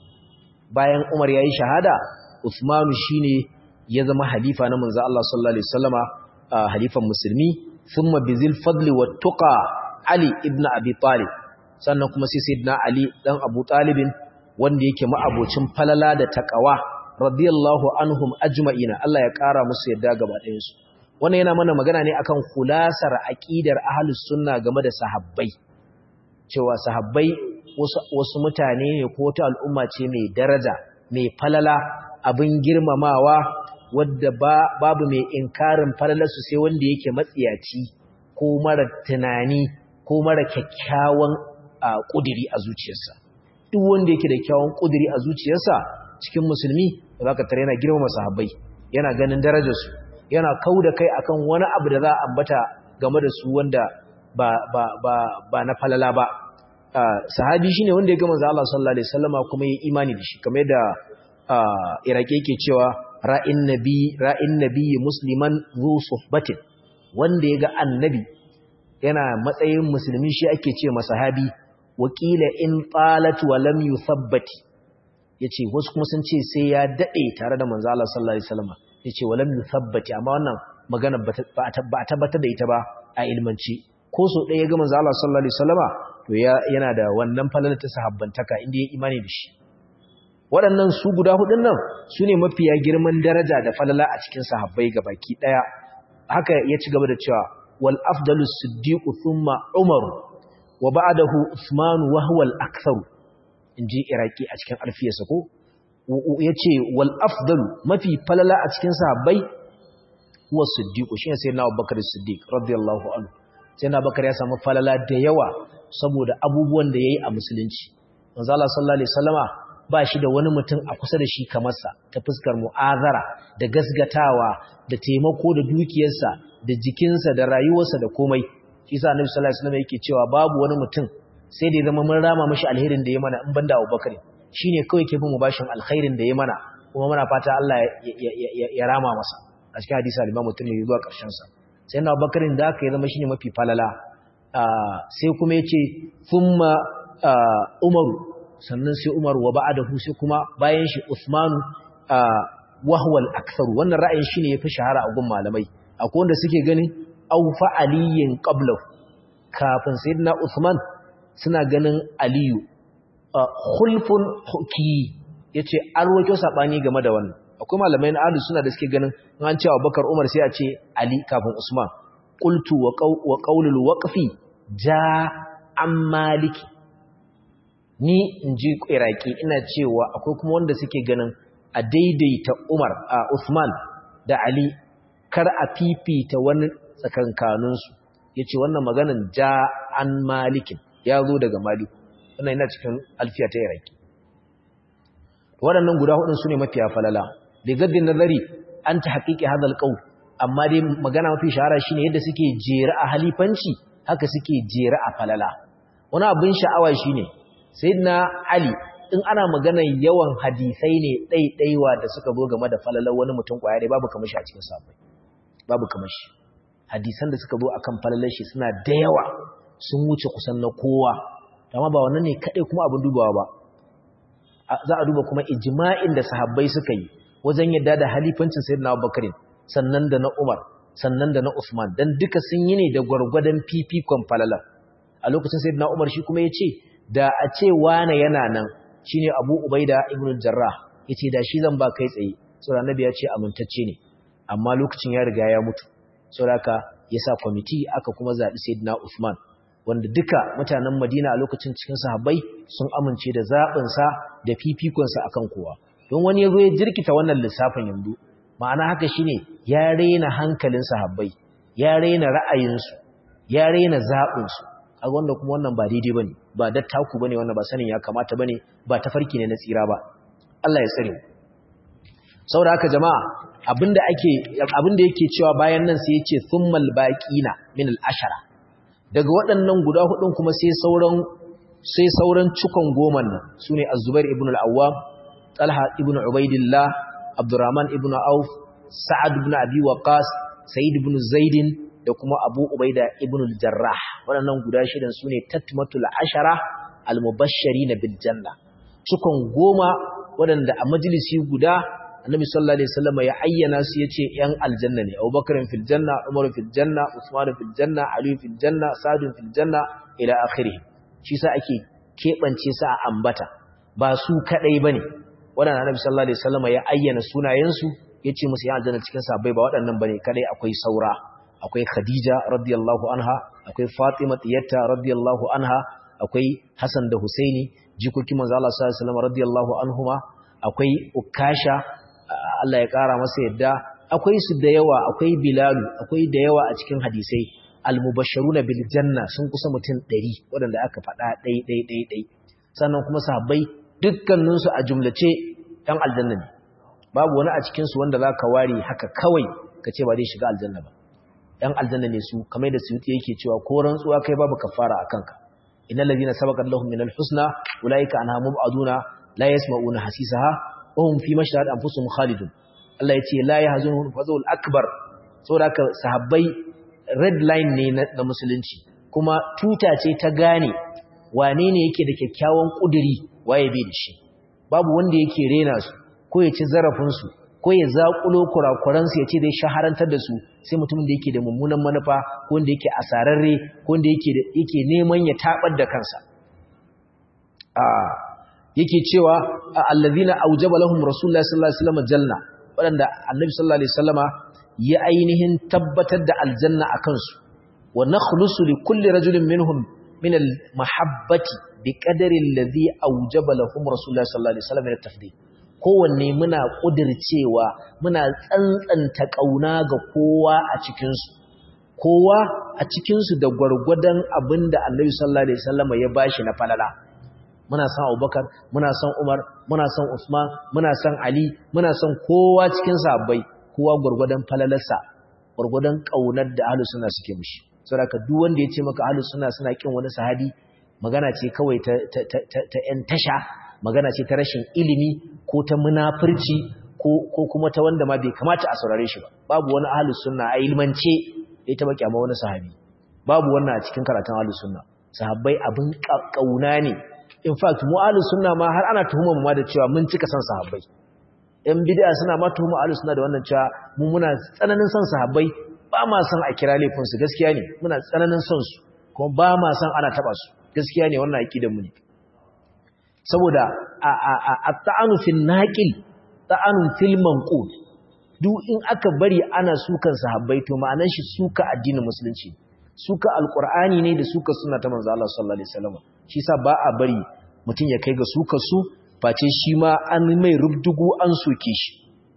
bayan Umar yayi shahada Uthman shine ya zama halifa na manzo Allah sallallahu alaihi wasallama halifan musulmi thumma bizil fadli wat tuqa Ali ibn Abi Talib sannan kuma sai sayyidina Ali dan Abu Talibin wanda yake ma'abocin falala da takawa radiyallahu anhum ajma'ina Allah ya kara musu yadda gaba ɗayan su wannan yana mana magana ne akan khulasar aqidar ahlus sunna game da sahabbai cewa sahabbai wasu, wasu mutane ne ko ta al'umma ce mai daraja mai falala abin girmamawa wadda ba, babu mai inkarin falalarsu sai wanda yake matsiyaci ko mara tunani ko mara kyakkyawan ƙudiri a zuciyarsa duk wanda yake da kyawun ƙudiri a zuciyarsa cikin musulmi da zaka tare yana girmama sahabbai yana ganin darajarsu yana kauda kai akan wani abu da za a ambata game da su wanda ba ba ba ba na falala ba sahabi shine wanda ya ga manzo Allah sallallahu alaihi wasallama kuma ya imani da shi kamar yadda irake yake cewa ra'in nabi ra'in nabi musliman zu suhbatin wanda ya ga annabi yana matsayin musulmi shi ake ce masa sahabi wakila in talat wa lam yuthabbati yace wasu kuma sun ce sai ya dade tare da manzo Allah sallallahu alaihi wasallam yace wa lam yuthabbati amma wannan magana ba a tabbatar da ita ba a ilmanci ko so ɗaya ga manzo Allah sallallahu alaihi wasallama to yana da wannan falalar ta sahabbantaka inda ya imani da shi waɗannan su guda hudun nan su ne mafiya girman daraja da falala a cikin sahabbai gabaki ɗaya haka ya ci gaba da cewa wal afdalus siddiqu thumma umaru wa ba'dahu usman wa huwa al aktharu inji iraki a cikin alfiyarsa ko yace wal afdalu mafi falala a cikin sahabbai huwa siddiqu shine sayyidina abubakar as-siddiq radiyallahu anhu sayyidina abubakar ya samu falala da yawa saboda abubuwan da yayi a musulunci manzo Allah sallallahu alaihi wasallama ba shi da wani mutum a kusa da shi kamar sa ta fuskar mu'azara da gasgatawa da taimako da dukiyarsa da jikinsa da rayuwarsa da komai shi sa annabi sallallahu alaihi wasallam yake cewa babu wani mutum sai da ya zama mun rama mishi alherin da ya mana in banda Abubakar shine kawai ke bin mu bashin alkhairin da ya mana kuma muna fata Allah ya rama masa a cikin hadisi al-Imam Tirmidhi zuwa karshen sa sai na Abubakar da aka ya zama shine mafi falala sai kuma yace thumma Umaru sannan sai Umar wa ba'dahu sai kuma bayan shi Uthman wa huwa al-akthar wannan ra'ayin shine yafi shahara a gun malamai akwai wanda suke ganin aw fa aliyin qablahu kafin sayyidina Uthman suna ganin Aliyu khulfun huki yace an roƙo sabani game da wannan akwai malamai na ahlus sunna da suke ganin an ce Abubakar Umar sai a ce Ali kafin Usman qultu wa qawlul waqfi ja am maliki ni inji iraki ina cewa akwai kuma wanda suke ganin a daidaita Umar a Uthman da Ali kar a fifita wani tsakankaninsu yace wannan maganan ja an malikin ya zo daga maliku wannan yana cikin alfiya ta iraki waɗannan guda hudun sune mafiya falala da gaddin nazari an ta haƙiƙi hadal qaul amma dai magana mafi shahara shine yadda suke jera a halifanci haka suke jera a falala wani abin sha'awa shine sayyidina Ali in ana maganar yawan hadisai ne ɗaiɗaiwa da suka zo game da falalar wani mutum kwaya dai babu kamar shi a cikin sahabbai babu kamar shi hadisan da suka zo akan falalar shi suna da yawa sun wuce kusan na kowa amma ba wannan ne kadai kuma abin dubawa ba za a duba kuma ijma'in da sahabbai suka yi wajen yadda da halifancin sayyidina Abubakar sannan da na Umar sannan da na Uthman dan duka sun yi ne da gwargwadon fifikon falalar a lokacin sayyidina Umar shi kuma yace da a ce wane yana nan shine Abu Ubaida ibn al-Jarrah yace da shi zan ba kai tsaye saboda Annabi ya ce amintacce ne amma lokacin ya riga ya mutu saboda ya sa kwamiti aka kuma zabi sayyidina Uthman wanda duka mutanen Madina a lokacin cikin sahabbai sun amince da zabin sa da fifikon sa akan kowa don wani yazo ya jirkita wannan lissafin yanzu ma'ana haka shine ya raina hankalin sahabbai ya raina ra'ayinsu ya raina zabin su a wanda kuma wannan ba daidai bane ba dattaku bane wannan ba sanin ya kamata bane ba tafarki ne na tsira ba Allah ya tsare mu saboda haka jama'a abinda ake abinda yake cewa bayan nan sai yace thummal baqina min al-ashara daga waɗannan guda hudun kuma sai sauran sai sauran cikon goman nan sune Az-Zubair ibn al-Awwam Talha ibn Ubaidillah Abdurrahman ibn Auf Sa'ad ibn Abi Waqqas Sa'id ibn Zaid da kuma Abu Ubaida ibn al-Jarrah waɗannan guda shidan sune tatmatul ashara al-mubashshirin bil janna cikon goma waɗanda a majalisi guda annabi sallallahu alaihi wasallam ya ayyana su yace yan aljanna ne Abubakar fil janna Umar fil janna Usman fil janna Ali fil janna Sa'd fil janna ila akhirih shi sa ake kebance su a ambata ba su kadai bane waɗanda annabi sallallahu alaihi wasallam ya ayyana sunayen su yace musu yan aljanna cikin sahabbai ba waɗannan bane kadai akwai saura akwai Khadija radiyallahu anha akwai Fatima tiyatta radiyallahu anha akwai Hassan da Husaini jikokin manzo Allah sallallahu alaihi wasallam radiyallahu anhuma akwai Ukasha Allah ya kara masa yadda akwai su da yawa akwai Bilal akwai da yawa a cikin hadisai al-mubashshiruna bil janna sun kusa mutum ɗari waɗanda aka faɗa ɗai ɗai ɗai ɗai sannan kuma sahabbai dukkanin su a jumlace ɗan aljanna ne babu wani a cikin su wanda zaka ware haka kawai kace ba zai shiga aljanna ba ɗan aljanna ne su kamar da Suyuti yake cewa ko rantsuwa kai babu kafara akan ka innal ladina sabaqat lahum minal husna ulaika anha mub'aduna la yasma'una hasisaha wa hum fi mashhad anfusuhum khalidun Allah yace la yahzunhum fazul akbar saboda haka sahabbai red line ne na musulunci kuma tuta ce ta gane wane ne yake da kyakkyawan kuduri waye bai da shi babu wanda yake rena su ko ya ci zarafin su ko ya zakulo kurakuran su yace dai shaharantar da su sai mutumin da yake da mummunan manufa ko wanda yake asararre ko wanda yake yake neman ya tabar da kansa a yake cewa allazina aujaba lahum rasulullahi sallallahu alaihi wasallam janna wadanda annabi sallallahu alaihi wasallama ya ainihin tabbatar da aljanna akan su wa nakhlusu li kulli rajulin minhum min al mahabbati bi qadari allazi aujaba lahum rasulullahi sallallahu alaihi wasallam min at-tafdil kowanne muna kudircewa muna tsantsanta kauna ga kowa a cikin su kowa a cikin su da gurgurdan abinda annabi sallallahu alaihi wasallama ya bashi na falala muna son Abubakar muna son Umar muna son Usman muna son Ali muna son kowa cikin sahabbai kowa gurgurdan falalarsa gurgurdan kaunar da ahlus sunna suke mishi saboda duk wanda ya ce maka ahlus sunna suna kin wani sahabi magana ce kawai ta ta ta, ta yan tasha magana ce ta rashin ilimi ko ta munafurci ko ko kuma ta wanda ma bai kamata a saurare shi ba babu wani ahlus sunna a ilmance ya taba kyama wani sahabi babu wannan a cikin karatun ahlus sunna sahabbai abin kauna ne in fact mu ahlus sunna ma har ana tuhumar mu ma da cewa mun cika san sahabbai ɗan bid'a suna ma tuhumar ahlus sunna da wannan cewa mu muna tsananin san sahabbai ba ma san a kira laifin su gaskiya ne muna tsananin san su kuma ba ma san ana taba su gaskiya ne wannan aqidar mu ne saboda at-ta'anu fil naqil ta'anun fil manqul duk in aka bari ana sukan sahabbai to ma'anar shi suka addinin musulunci suka alqur'ani ne da suka sunna ta manzo Allah sallallahu alaihi wasallam shi sa ba a bari mutum ya kai ga suka su face shi ma an mai rubdugu an soke shi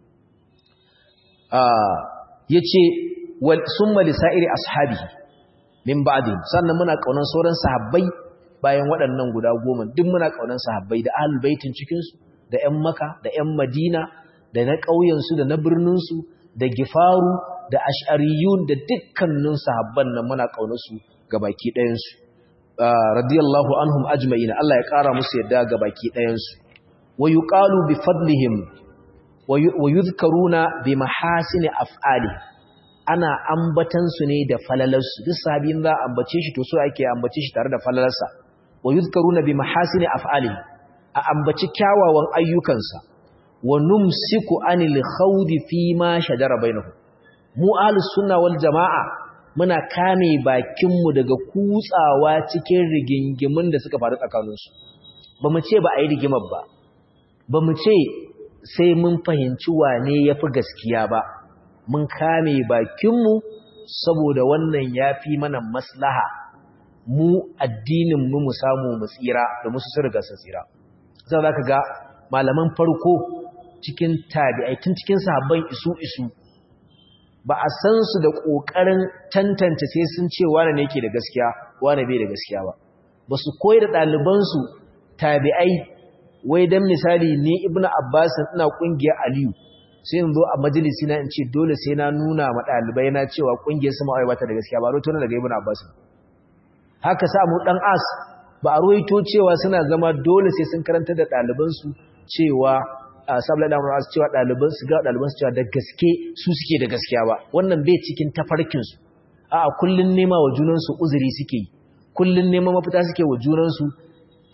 ya ce sun mali sa'iri ashabi min ba'di sannan muna ƙaunar sauran sahabbai bayan waɗannan guda goma duk muna ƙaunar sahabbai da ahlul baitin cikinsu da ‘yan maka da ‘yan madina da na ƙauyensu da na birninsu da gifaru da ash'ariyun da dukkanin sahabban nan muna ƙaunarsu ga baki ɗayansu radiyallahu anhum ajma'ina Allah ya ƙara musu yadda ga baki ɗayansu wa yuqalu bi fadlihim wa yuzkaruna bi mahasini af'ali ana ambatan su ne da falalarsu duk sahabin za ambace shi to so ake ambace shi tare da falalarsa wa yuzkaruna bi mahasini af'ali a ambaci kyawawan ayyukansa wa numsiku anil khawdi fi ma shajara bainahum mu ahlus sunna wal jamaa muna kame bakinmu daga kutsawa cikin rigingimin da suka faru tsakaninsu ba mu ce ba a yi rigimar ba ba mu ce sai mun fahimci wane ya fi gaskiya ba mun kame bakinmu saboda wannan ya fi mana maslaha mu addininmu mu samu mu tsira da musu sun riga sun tsira za ka ga malaman farko cikin tabi'ai tun cikin sahabban isu isu ba a san su da ƙoƙarin tantance sai sun ce wane ne yake da gaskiya wane bai da gaskiya ba ba su koyi da ɗalibansu tabi'ai wai don misali ne ibn abbas ina ƙungiyar aliyu sai in zo a majalisi na in ce dole sai na nuna ma ɗalibai na cewa ƙungiyar su ma'awai bata da gaskiya ba roto na daga ibn abbas haka samu ɗan as ba a roito cewa suna zama dole sai sun karanta da ɗalibansu cewa sabla da amurwa su cewa ɗaliban su ga ɗaliban su cewa da gaske su suke da gaskiya ba wannan bai cikin tafarkinsu a kullun nema wa junansu uzuri suke yi kullun nema mafita suke wa junansu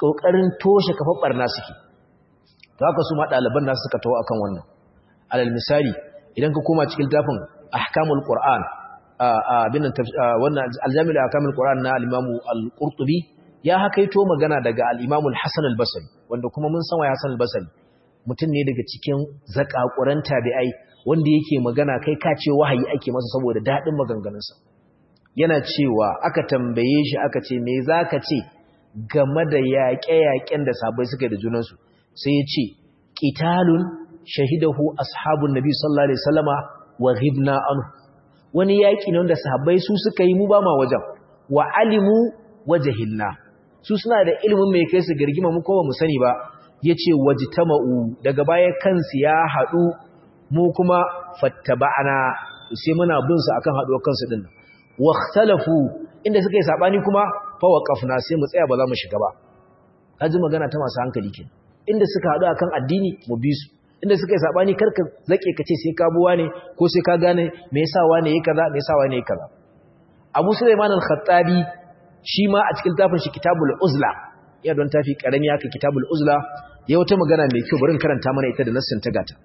kokarin toshe kafar barna suke to haka su ma daliban nasu suka tawo akan wannan alal misali idan ka koma cikin tafin ahkamul qur'an abin wannan aljami'ul ahkamul qur'an na al-imam al-qurtubi ya hakaito magana daga al-imam al-hasan al-basri wanda kuma mun san wa hasan al-basri mutum ne daga cikin zakakuran tabi'ai wanda yake magana kai ka ce wahayi ake masa saboda dadin maganganunsa yana cewa aka tambaye shi aka ce me zaka ce game da yaƙe-yaƙen da sahabbai suka yi da junansu sai ya ce qitalun shahidahu ashabun nabi sallallahu alaihi wasallama wa ghibna anhu wani yaƙi ne wanda sahabbai su suka yi mu ba ma wajen wa alimu wajhilna su suna da ilimin mai kai su girgima mu ko ba mu sani ba yace wajtama'u daga baya kansu ya hadu mu kuma fattaba'ana sai muna bin su akan haduwar kansu din wakhtalafu inda suka yi sabani kuma fa waqafna sai mu tsaya ba za mu shiga ba kaji magana ta masu hankali kin inda suka hadu akan addini mu bi su inda suka yi sabani karka zake kace sai ka buwa ne ko sai ka gane me yasa wane yake kaza me yasa wane yake kaza Abu Sulaiman al-Khattabi shi ma a cikin tafin shi Kitabul Uzla ya don tafi karami haka Kitabul Uzla ya wata magana mai kyau bari in karanta mana ita da nassin ta gata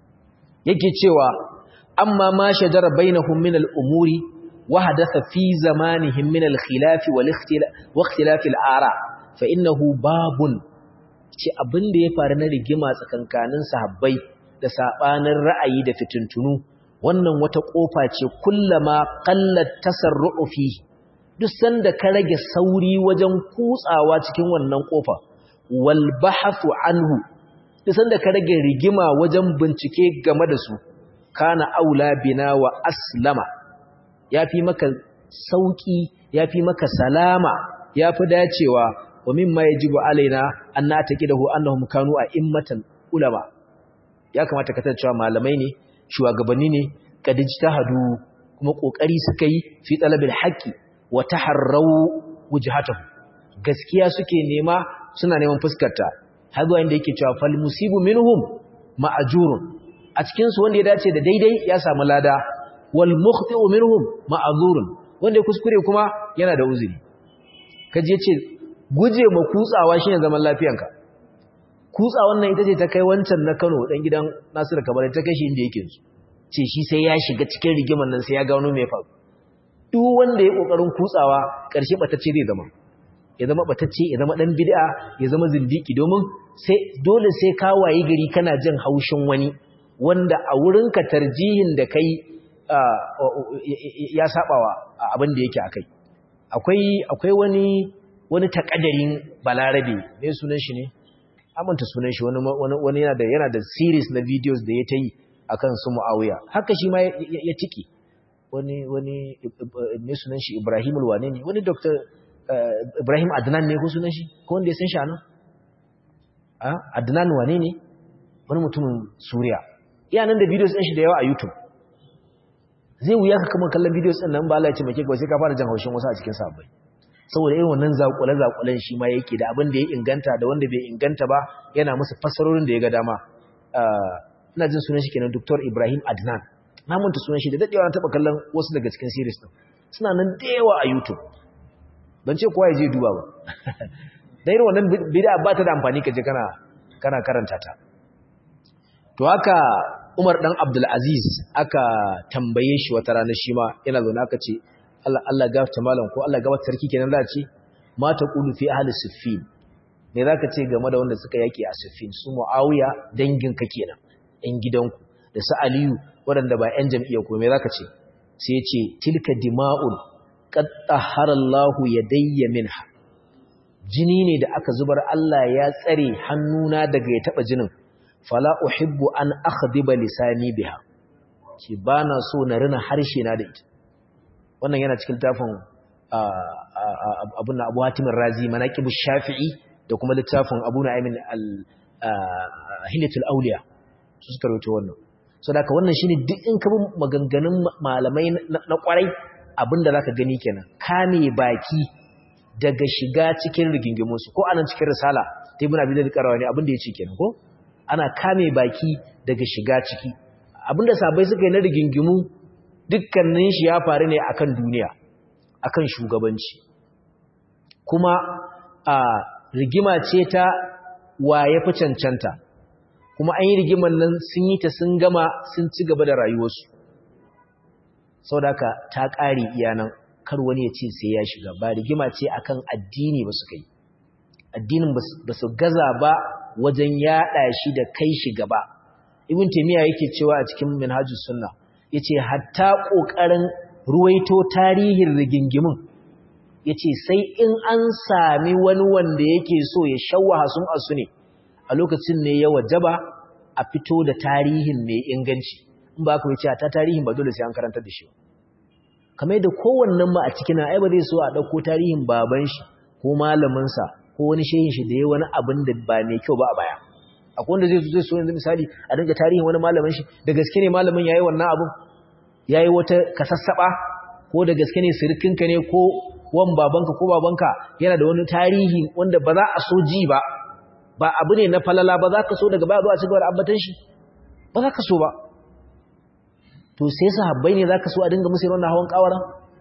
yake cewa amma ma shajara bainahum min al-umuri wa hadatha fi zamanihim min al-khilaf wal ikhtilaf wa ikhtilaf al-ara fa innahu babun ce abin da ya faru na rigima tsakankanin sahabbai da sabanin ra'ayi da fitintunu wannan wata kofa ce kullama qallat tasarru'u fi duk sanda ka rage sauri wajen kutsawa cikin wannan kofa wal bahthu anhu duk sanda ka rage rigima wajen bincike game da su kana aula bina wa aslama yafi maka sauki yafi maka salama yafi dacewa wa mimma yajibu alaina an nataqidahu annahum kanu a'immatan ulama ya kamata ka tantacewa malamai ne shugabanni ne kadijtahadu kuma kokari suka yi fi talabil haqqi wa taharraw wujhatahu gaskiya suke nema suna neman fuskarta har zuwa inda yake cewa fal musibu minhum ma'jurun a cikin su wanda ya dace da daidai ya samu lada wal mukhti'u minhum ma'zurun wanda ya kuskure kuma yana da uzuri kaje yace guje ma kutsawa shine zaman lafiyanka kutsa wannan ita ce ta kai wancan na Kano dan gidan Nasiru Kabare ta kai shi inda yake su ce shi sai ya shiga cikin rigiman nan sai ya gano me faru duk wanda ya kokarin kutsawa karshe batacce zai zama ya zama batacce ya zama dan bid'a ya zama zindiki domin sai dole sai ka wayi gari kana jin haushin wani wanda a wurinka tarjihin da kai ya sabawa abin da yake akai akwai akwai wani wani takaddarin balarabe me sunan shi ne amanta sunan shi wani wani yana da yana da series na videos da ya tayi akan su Muawiya haka shi ma ya tiki wani wani me sunan shi Ibrahim alwane ne wani doctor Ibrahim Adnan ne ko sunan shi ko wanda ya san shi anan a Adnan wane ne wani mutumin Suriya iya nan da videos din shi da yawa a YouTube zai wuya ka kuma kallon videos din nan ba Allah ya ce make ka sai ka fara jan haushin wasu a cikin sabbai saboda irin wannan zakule-zakulen shi ma yake da abin da ya inganta da wanda bai inganta ba yana musu fassarorin da ya ga dama ina jin sunan shi kenan Doctor Ibrahim Adnan na manta sunan shi da dadewa na taba kallon wasu daga cikin series din suna nan da yawa a YouTube ban ce kowa ya je duba ba da irin wannan bid'a ba ta da amfani kaje kana kana karanta ta to haka Umar dan Abdul Aziz aka tambaye shi wata rana shi ma yana zaune aka ce Allah Allah gafarta malam ko Allah gafarta sarki kenan za a ce ma taqulu fi ahli siffin me zaka ce game da wanda suka yaki a siffin su Muawiya dangin ka kenan ɗan gidanku da su Aliyu waɗanda ba ƴan jam'iyyar ku me zaka ce sai ya ce tilka dima'un qad tahara Allahu yadayya minha jini ne da aka zubar Allah ya tsare hannuna daga ya taba jinin fala uhibbu an akhdiba lisani biha ki bana so na rina harshe na da ita wannan yana cikin tafin abun Abu Hatim Razi Manaqib Shafi'i da kuma littafin Abu Nu'aym al-Hilyatul Awliya su suka rawaito wannan so da wannan shine duk in ka bi maganganun malamai na kwarai abinda zaka gani kenan kame baki daga shiga cikin rigingimun su ko anan cikin risala ta Ibn Abi Zaid Qarawani abinda yace kenan ko ana kame baki daga shiga ciki abinda sabai suka yi na rigingimu dukkanin shi ya faru ne akan duniya akan shugabanci kuma a rigima ce ta wa ya fi cancanta kuma an yi rigiman nan sun yi ta sun gama sun ci gaba da rayuwarsu saboda haka ta ƙare iyanan kar wani ya ce sai ya shiga ba rigima ce akan addini ba su kai addinin ba su gaza ba wajen yaɗa shi da kai shi gaba ibn taymiya yake cewa a cikin minhajus sunna yace hatta kokarin ruwaito tarihin rigingimin yace sai in an sami wani wanda yake so ya shawwaha sun asu ne a lokacin ne ya wajaba a fito da tarihin mai inganci in ba ka wuce ta tarihin ba dole sai an karanta da shi kamar da kowannen mu a cikin ai ba zai so a dauko tarihin baban shi ko malamin sa ko wani shehin shi da yayi wani abin da ba mai kyau ba a baya akwai wanda zai zai so yanzu misali a dinga tarihin wani malamin shi da gaske ne malamin yayi wannan abun yayi wata kasassaba ko da gaske ne sirkinka ne ko wan babanka ko babanka yana da wani tarihi wanda ba za a so ji ba ba abu ne na falala ba za ka so daga baya zuwa cigaba da ambatan shi ba za ka so ba to sai sahabbai ne za ka so a dinga musu wannan hawan kawaran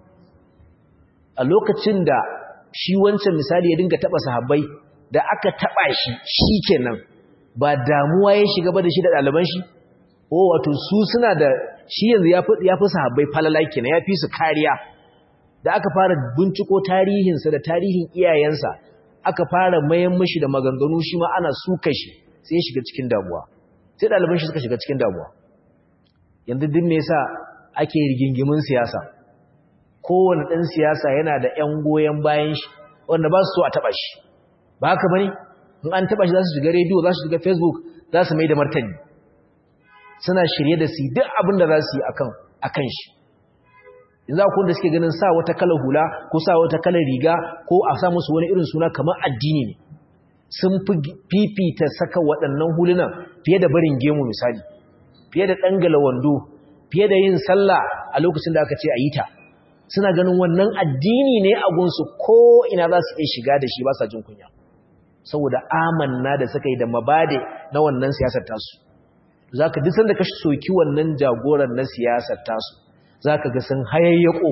a lokacin da shi wancan misali ya dinga taba sahabbai da aka taba shi shikenan ba damuwa ya shiga ba da shi da ɗaliban shi o wato su suna da shi yanzu ya fi sahabbai falala kenan ya fi su kariya da aka fara binciko tarihinsa da tarihin iyayensa aka fara mayan mashi da maganganu shi ma ana suka shi sai ya shiga cikin damuwa sai ɗaliban shi suka shiga cikin damuwa yanzu duk me yasa ake rigingimin siyasa kowane ɗan siyasa yana da ƴan goyon bayan shi wanda ba su so a taɓa shi ba haka bane in an taɓa shi za su shiga rediyo za su shiga facebook za su mai da martani suna shirye da su duk abin da za su yi a kan shi yanzu akwai wanda suke ganin sa wata kalar hula ko sa wata kalar riga ko a sa musu wani irin suna kamar addini ne sun fi fifita saka waɗannan hulunan fiye da barin gemu misali fiye da ɗangala wando fiye da yin sallah a lokacin da aka ce a yi ta suna ganin wannan addini ne a gunsu ko ina za su iya shiga da shi ba sa jin kunya saboda amanna da suka yi da mabade na wannan siyasar tasu za ka disan da ka soki wannan jagoran na siyasar tasu za ka ga sun hayayyako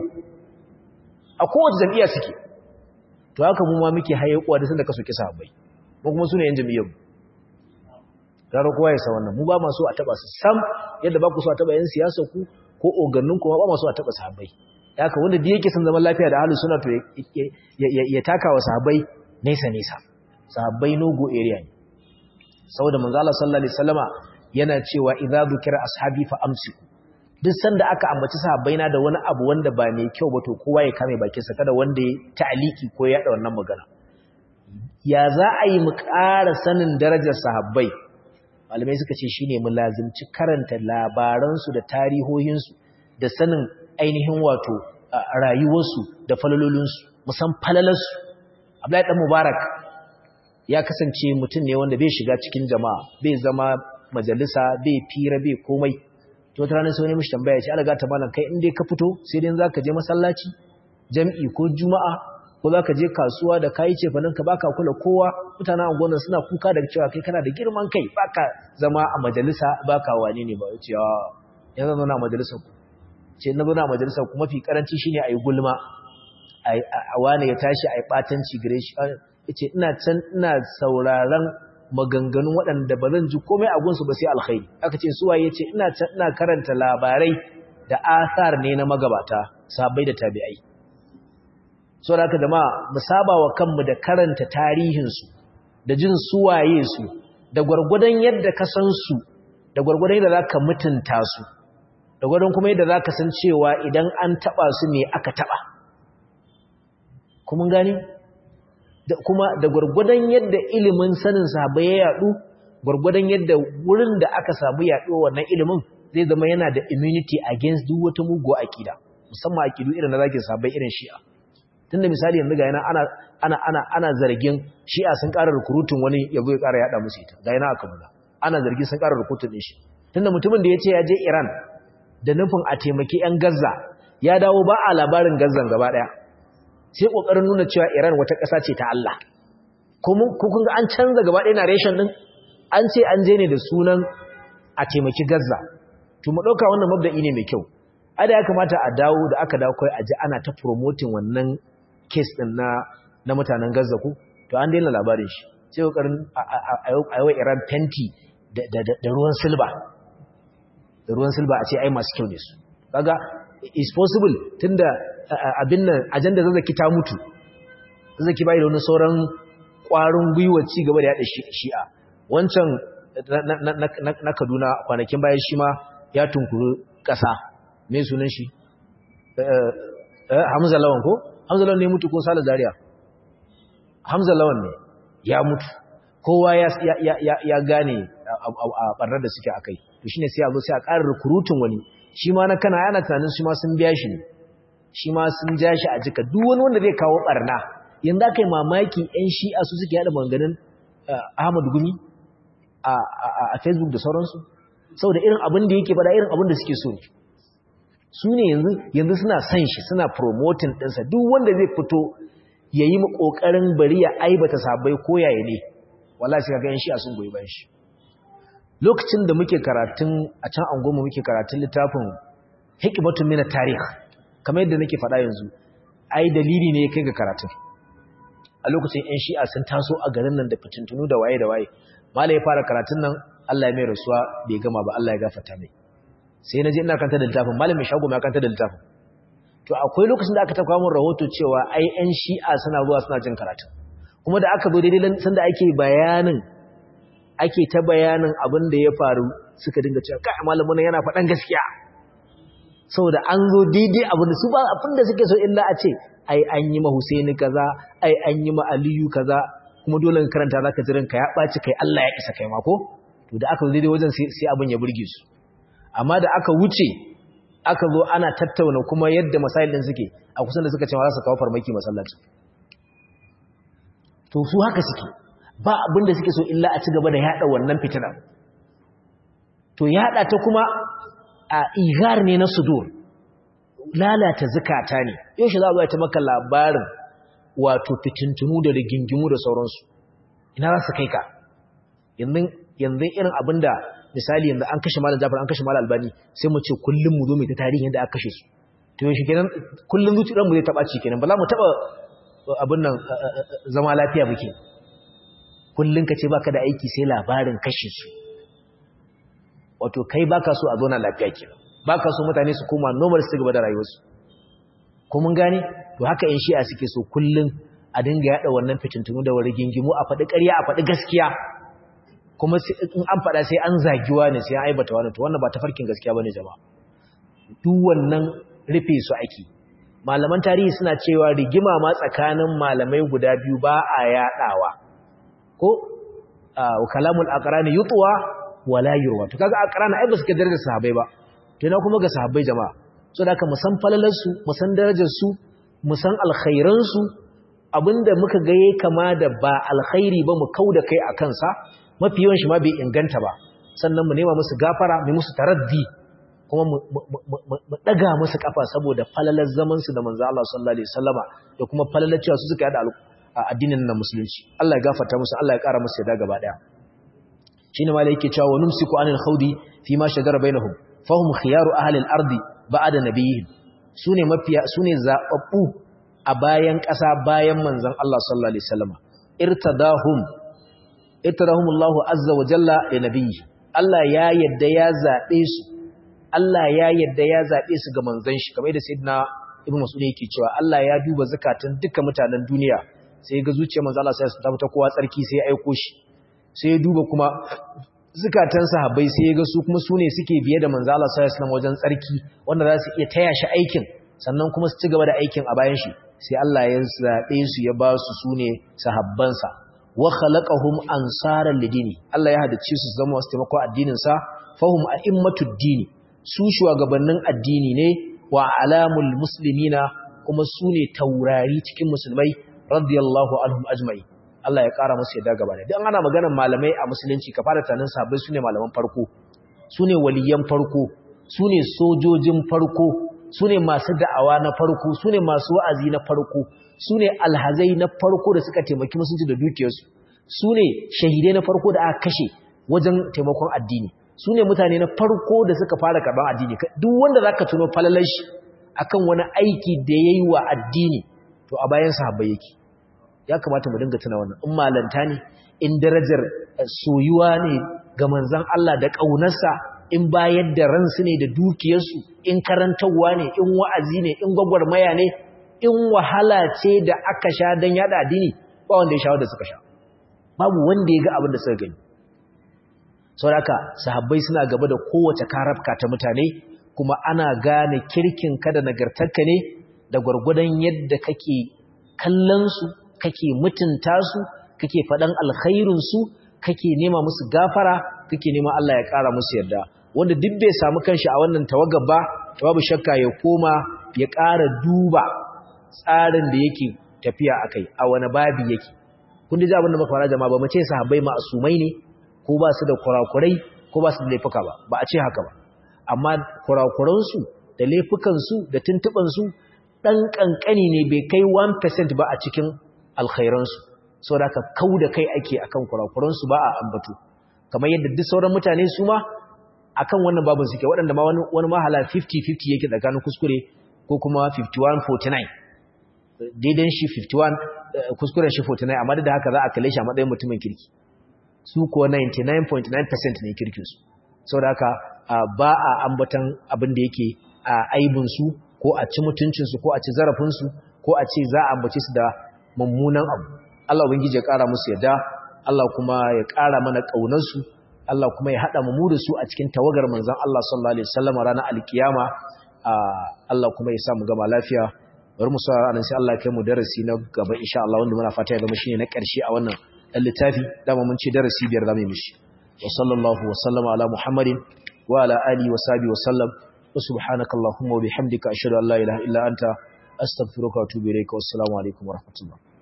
a kowace jam'iyya suke to haka mu ma muke hayayyakowa disan da ka soki sahabbai mu kuma su ne yan jam'iyyar mu gara kowa ya sa wannan mu ba masu a taba su sam yadda ba ku so a taba yan siyasar ku ko ogannin ku ba masu a taba sahabbai haka wanda da yake son zaman lafiya da ahlus sunna to ya taka wa sahabbai nesa nesa sahabbai no-go area ne saboda manzo Allah sallallahu alaihi wasallama yana cewa idza dhukira ashabi fa amsiku duk sanda aka ambaci sahabbai na da wani abu wanda ba mai kyau ba to kowa ya kame bakinsa kada wanda ya ta'aliki ko ya da wannan magana ya za a yi mu ƙara sanin darajar sahabbai malamai suka ce shine mu lazimci karanta labaransu da tarihohinsu da sanin ainihin wato rayuwarsu da falalolinsu musan falalarsu Abdullahi dan Mubarak ya kasance mutum ne wanda bai shiga cikin jama'a bai zama majalisa bai fira bai komai to wata ranar sai wani mishi tambaya ce alaga ta malam kai in dai ka fito sai dai zaka je masallaci jami'i ko juma'a ko zaka je kasuwa da kai ce fanin ka baka kula kowa mutanen angonan suna kuka da cewa kai kana da girman kai baka zama a majalisa baka wane ne ba yace a yanzu zo na majalisar ku ce na zo na majalisar ku mafi karanci shine ayi gulma ai a wane ya tashi ayi batanci gare shi yace ina can ina sauraron maganganun waɗanda ba zan ji komai a gunsu ba sai alkhairi aka ce suwa yace ina can ina karanta labarai da asar ne na magabata sahabbai da tabi'ai so da haka jama'a mu saba wa kanmu da karanta tarihin su da jin suwaye su da gurgurdan yadda ka san su da gurgurdan yadda zaka mutunta su da gurgurdan kuma yadda zaka san cewa idan an taba su ne aka taba kuma gani da kuma da gurgurdan yadda ilimin sanin sahabbai ya yadu gurgurdan yadda wurin da aka samu yaduwa wannan ilimin zai zama yana da immunity against duk wata mugu akida musamman akidu irin na zaki sahabbai irin shi'a tunda misali yanzu ga yana ana ana ana ana zargin shi'a sun ƙara recruiting wani yabo ya ƙara yada musu ita ga yana aka buga ana zargin sun ƙara recruiting din shi tunda mutumin da yace ya je Iran da nufin a taimaki ƴan Gaza ya dawo ba a labarin Gazzan gaba daya sai kokarin nuna cewa Iran wata ƙasa ce ta Allah kuma kun ga an canza gaba ɗaya narration din an ce an je ne da sunan a taimaki Gaza to mu dauka wannan mabda'i ne mai kyau ada ya kamata a dawo da aka dawo kai a ji ana ta promoting wannan case din na na mutanen Gaza ku to to an daina labarin shi sai kokarin a yi wa Iran fenti da ruwan silba da ruwan silba a ce ai masu kyau ne su kaga is possible tunda abin nan ajanda zazzaki ta mutu zazzaki bai da wani sauran kwarin gwiwa ci gaba da yada shi'a wancan na Kaduna kwanakin bayan shi ma ya tunkuru kasa me sunan shi Hamza Lawan ko Hamza Lawan ne mutu ko Sale Zaria Hamza Lawan ne ya mutu kowa ya ya gane a barnar da suke akai to shine sai a zo sai a ƙara recruiting wani shi ma na kana yana tunanin shi ma sun biya shi ne shi ma sun ja shi a jika duk wani wanda zai kawo barna yanzu aka yi mamaki ƴan shi'a su suke yada maganganun Ahmad Gumi a Facebook da sauransu saboda irin abin da yake faɗa irin abin da suke so su ne yanzu yanzu suna son shi suna promoting ɗinsa duk wanda zai fito ya yi ƙoƙarin bari ya aibata sabai ko yaya ne wallahi sai ga ƴan shi'a sun goyi bayan shi lokacin da muke karatun a can angonmu muke karatun littafin hikmatun min at-tarikh kamar yadda nake faɗa yanzu ai dalili ne kai ga karatun a lokacin ƴan shi'a sun taso a garin nan da fitintunu da waye da waye malai ya fara karatun nan Allah ya mai rasuwa bai gama ba Allah ya gafarta mai sai naje ina kanta da littafin malai mai shago mai kanta da littafin to akwai lokacin da aka tafa mun rahoto cewa ai ƴan shi'a suna zuwa suna jin karatun kuma da aka zo daidai sanda ake bayanin ake ta bayanin abin da ya faru suka dinga cewa kai malamin yana faɗan gaskiya saboda an zo daidai abin da su ba abin da suke so illa a ce ai an yi ma Husaini kaza ai an yi ma Aliyu kaza kuma dole ka karanta zaka jiran ka ya baci kai Allah ya isa kai ma ko to da aka zo daidai wajen sai sai abin ya burge su amma da aka wuce aka zo ana tattauna kuma yadda masail din suke a kusan da suka ce za su kawo farmaki masallaci to su haka suke ba abin da suke so illa a ci gaba da yada wannan fitina to yada ta kuma a igar ne na sudur lalata zakata ne yaushe za a zo ta maka labarin wato fitintunu da rigingimu da sauransu ina za su kai ka yanzu yanzu irin abinda misali yanzu an kashe malam Jafar an kashe malam Albani sai mu ce kullum mu zo mu ta tarihin yadda aka kashe su to yaushe kenan kullum zuciyar mu zai taba ci kenan ba za mu taba abin nan zama lafiya muke kullum ka ce baka da aiki sai labarin kashe su wato kai baka so a zauna lafiya kenan baka so mutane su koma normal su gaba da rayuwarsu ko mun gane to haka in shi'a suke so kullum a dinga yada wannan fitintunu da wani gingimu a faɗi ƙarya a faɗi gaskiya kuma in an faɗa sai an zagiwa ne sai an aibata wani to wannan ba tafarkin gaskiya bane jama'a duk wannan rufe su ake malaman tarihi suna cewa rigima ma tsakanin malamai guda biyu ba a yadawa ko kalamul aqrani yutwa wala yurwa to kaga aqrana ai ba su kaddar da sahabbai ba to ina kuma ga sahabbai jama'a so da haka mu san falalar su mu san darajar su mu san alkhairan su abinda muka ga yayi kama da ba alkhairi ba mu kauda kai akan sa mafi yawan shi ma bai inganta ba sannan mu nema musu gafara mu musu taraddi kuma mu daga musu kafa saboda falalar zaman su da manzo Allah sallallahu alaihi wasallama da kuma falalar cewa su suka yada addinin nan musulunci Allah ya gafarta musu Allah ya kara musu yada gaba daya shine malai yake cewa wa numsiku anil khawdi fi ma shajara bainahum fahum khiyaru ahli al-ardi ba'da nabiyihim sune mafiya sune zababbu a bayan ƙasa bayan manzon Allah sallallahu alaihi wasallama irtadahum irtadahum Allah azza wa jalla li nabiyyi Allah ya yadda ya zabe su Allah ya yadda ya zabe su ga manzon shi kamar da sayyidina ibnu mas'ud yake cewa Allah ya duba zakatun duka mutanen duniya sai ga zuciyar manzo Allah sai ta fita kowa tsarki sai ya aiko shi sai ya duba kuma zakatan sahabbai sai ya ga su kuma sune suke biye da manzo Allah sallallahu alaihi wasallam wajen tsarki wanda za su iya taya shi aikin sannan kuma su ci gaba da aikin a bayan shi sai Allah ya zabe su ya ba su sune sahabbansa wa khalaqahum ansaran lidini Allah ya hadace su zama wasu taimako addinin sa fahum a'immatud dini su shugabannin addini ne wa alamul muslimina kuma sune taurari cikin musulmai radiyallahu anhum ajma'i Allah ya kara musu yadda gaba da dan ana maganar malamai a musulunci ka fara tanin sahabbai sune malaman farko sune waliyan farko sune sojojin farko sune masu da'awa na farko sune masu wa'azi na farko sune alhazai na farko da suka taimaki musulunci da dukiyarsu sune shahidai na farko da aka kashe wajen taimakon addini sune mutane na farko da suka fara karban addini duk wanda zaka tuno falalar shi akan wani aiki da yayi wa addini to a bayan sahabbai yake ya kamata mu dinga tuna wannan in malanta ne in darajar soyuwa ne ga manzon Allah da kaunarsa in bayar da ransu ne da dukiyarsu in karantawa ne in wa'azi ne in gwagwarmaya ne in wahala ce da aka sha dan yada addini ba wanda ya sha wanda suka sha babu wanda ya ga abin da suka gani saboda sahabbai suna gaba da kowace karafka ta mutane kuma ana gane kirkin ka da nagartarka ne da gwargwadon yadda kake kallon su kake mutunta su kake faɗan alkhairin su kake nema musu gafara kake nema Allah ya ƙara musu yarda wanda duk bai samu kanshi a wannan tawagar ba babu shakka ya koma ya ƙara duba tsarin da yake tafiya akai a wani babi yake kun ji abin da muka fara jama'a ba mu ce sahabbai ma'asumai ne ko ba su da kurakurai ko ba su da laifuka ba ba a ce haka ba amma kurakuran su da laifukan su da tuntuban su dan kankani ne bai kai one percent ba a cikin alkhairan su saboda ka kauda kai ake akan kurakuran su ba a ambato kamar yadda duk sauran mutane su ma akan wannan babin suke waɗanda ma wani wani mahala fifty fifty yake tsakanin kuskure ko kuma fifty-one forty-nine daidan shi fifty-one kuskuren shi forty-nine amma da haka za a kalle shi a matsayin mutumin kirki su kuwa ninety-nine point nine percent ne kirkin su saboda haka ba a ambatan abin da yake a aibin su ko a ci mutuncin su ko a ci zarafin su ko a ce za a ambace su da mummunan abu Allah ubangiji ya ƙara musu yadda Allah kuma ya ƙara mana kaunar su Allah kuma ya hada mu da su a cikin tawagar manzon Allah sallallahu alaihi wasallam ranar alkiyama Allah kuma ya sa mu gama lafiya bari mu sa anan sai Allah ya kai mu darasi na gaba insha Allah wanda muna fata ya zama shine na ƙarshe a wannan dan littafi dama mun ce darasi biyar zamu yi mishi wa sallallahu wa sallama ala muhammadin wa ala alihi wa sahbihi wa sallam wa subhanakallahumma wa bihamdika ashhadu an la ilaha illa anta astaghfiruka wa atubu ilayka wassalamu alaikum wa rahmatullah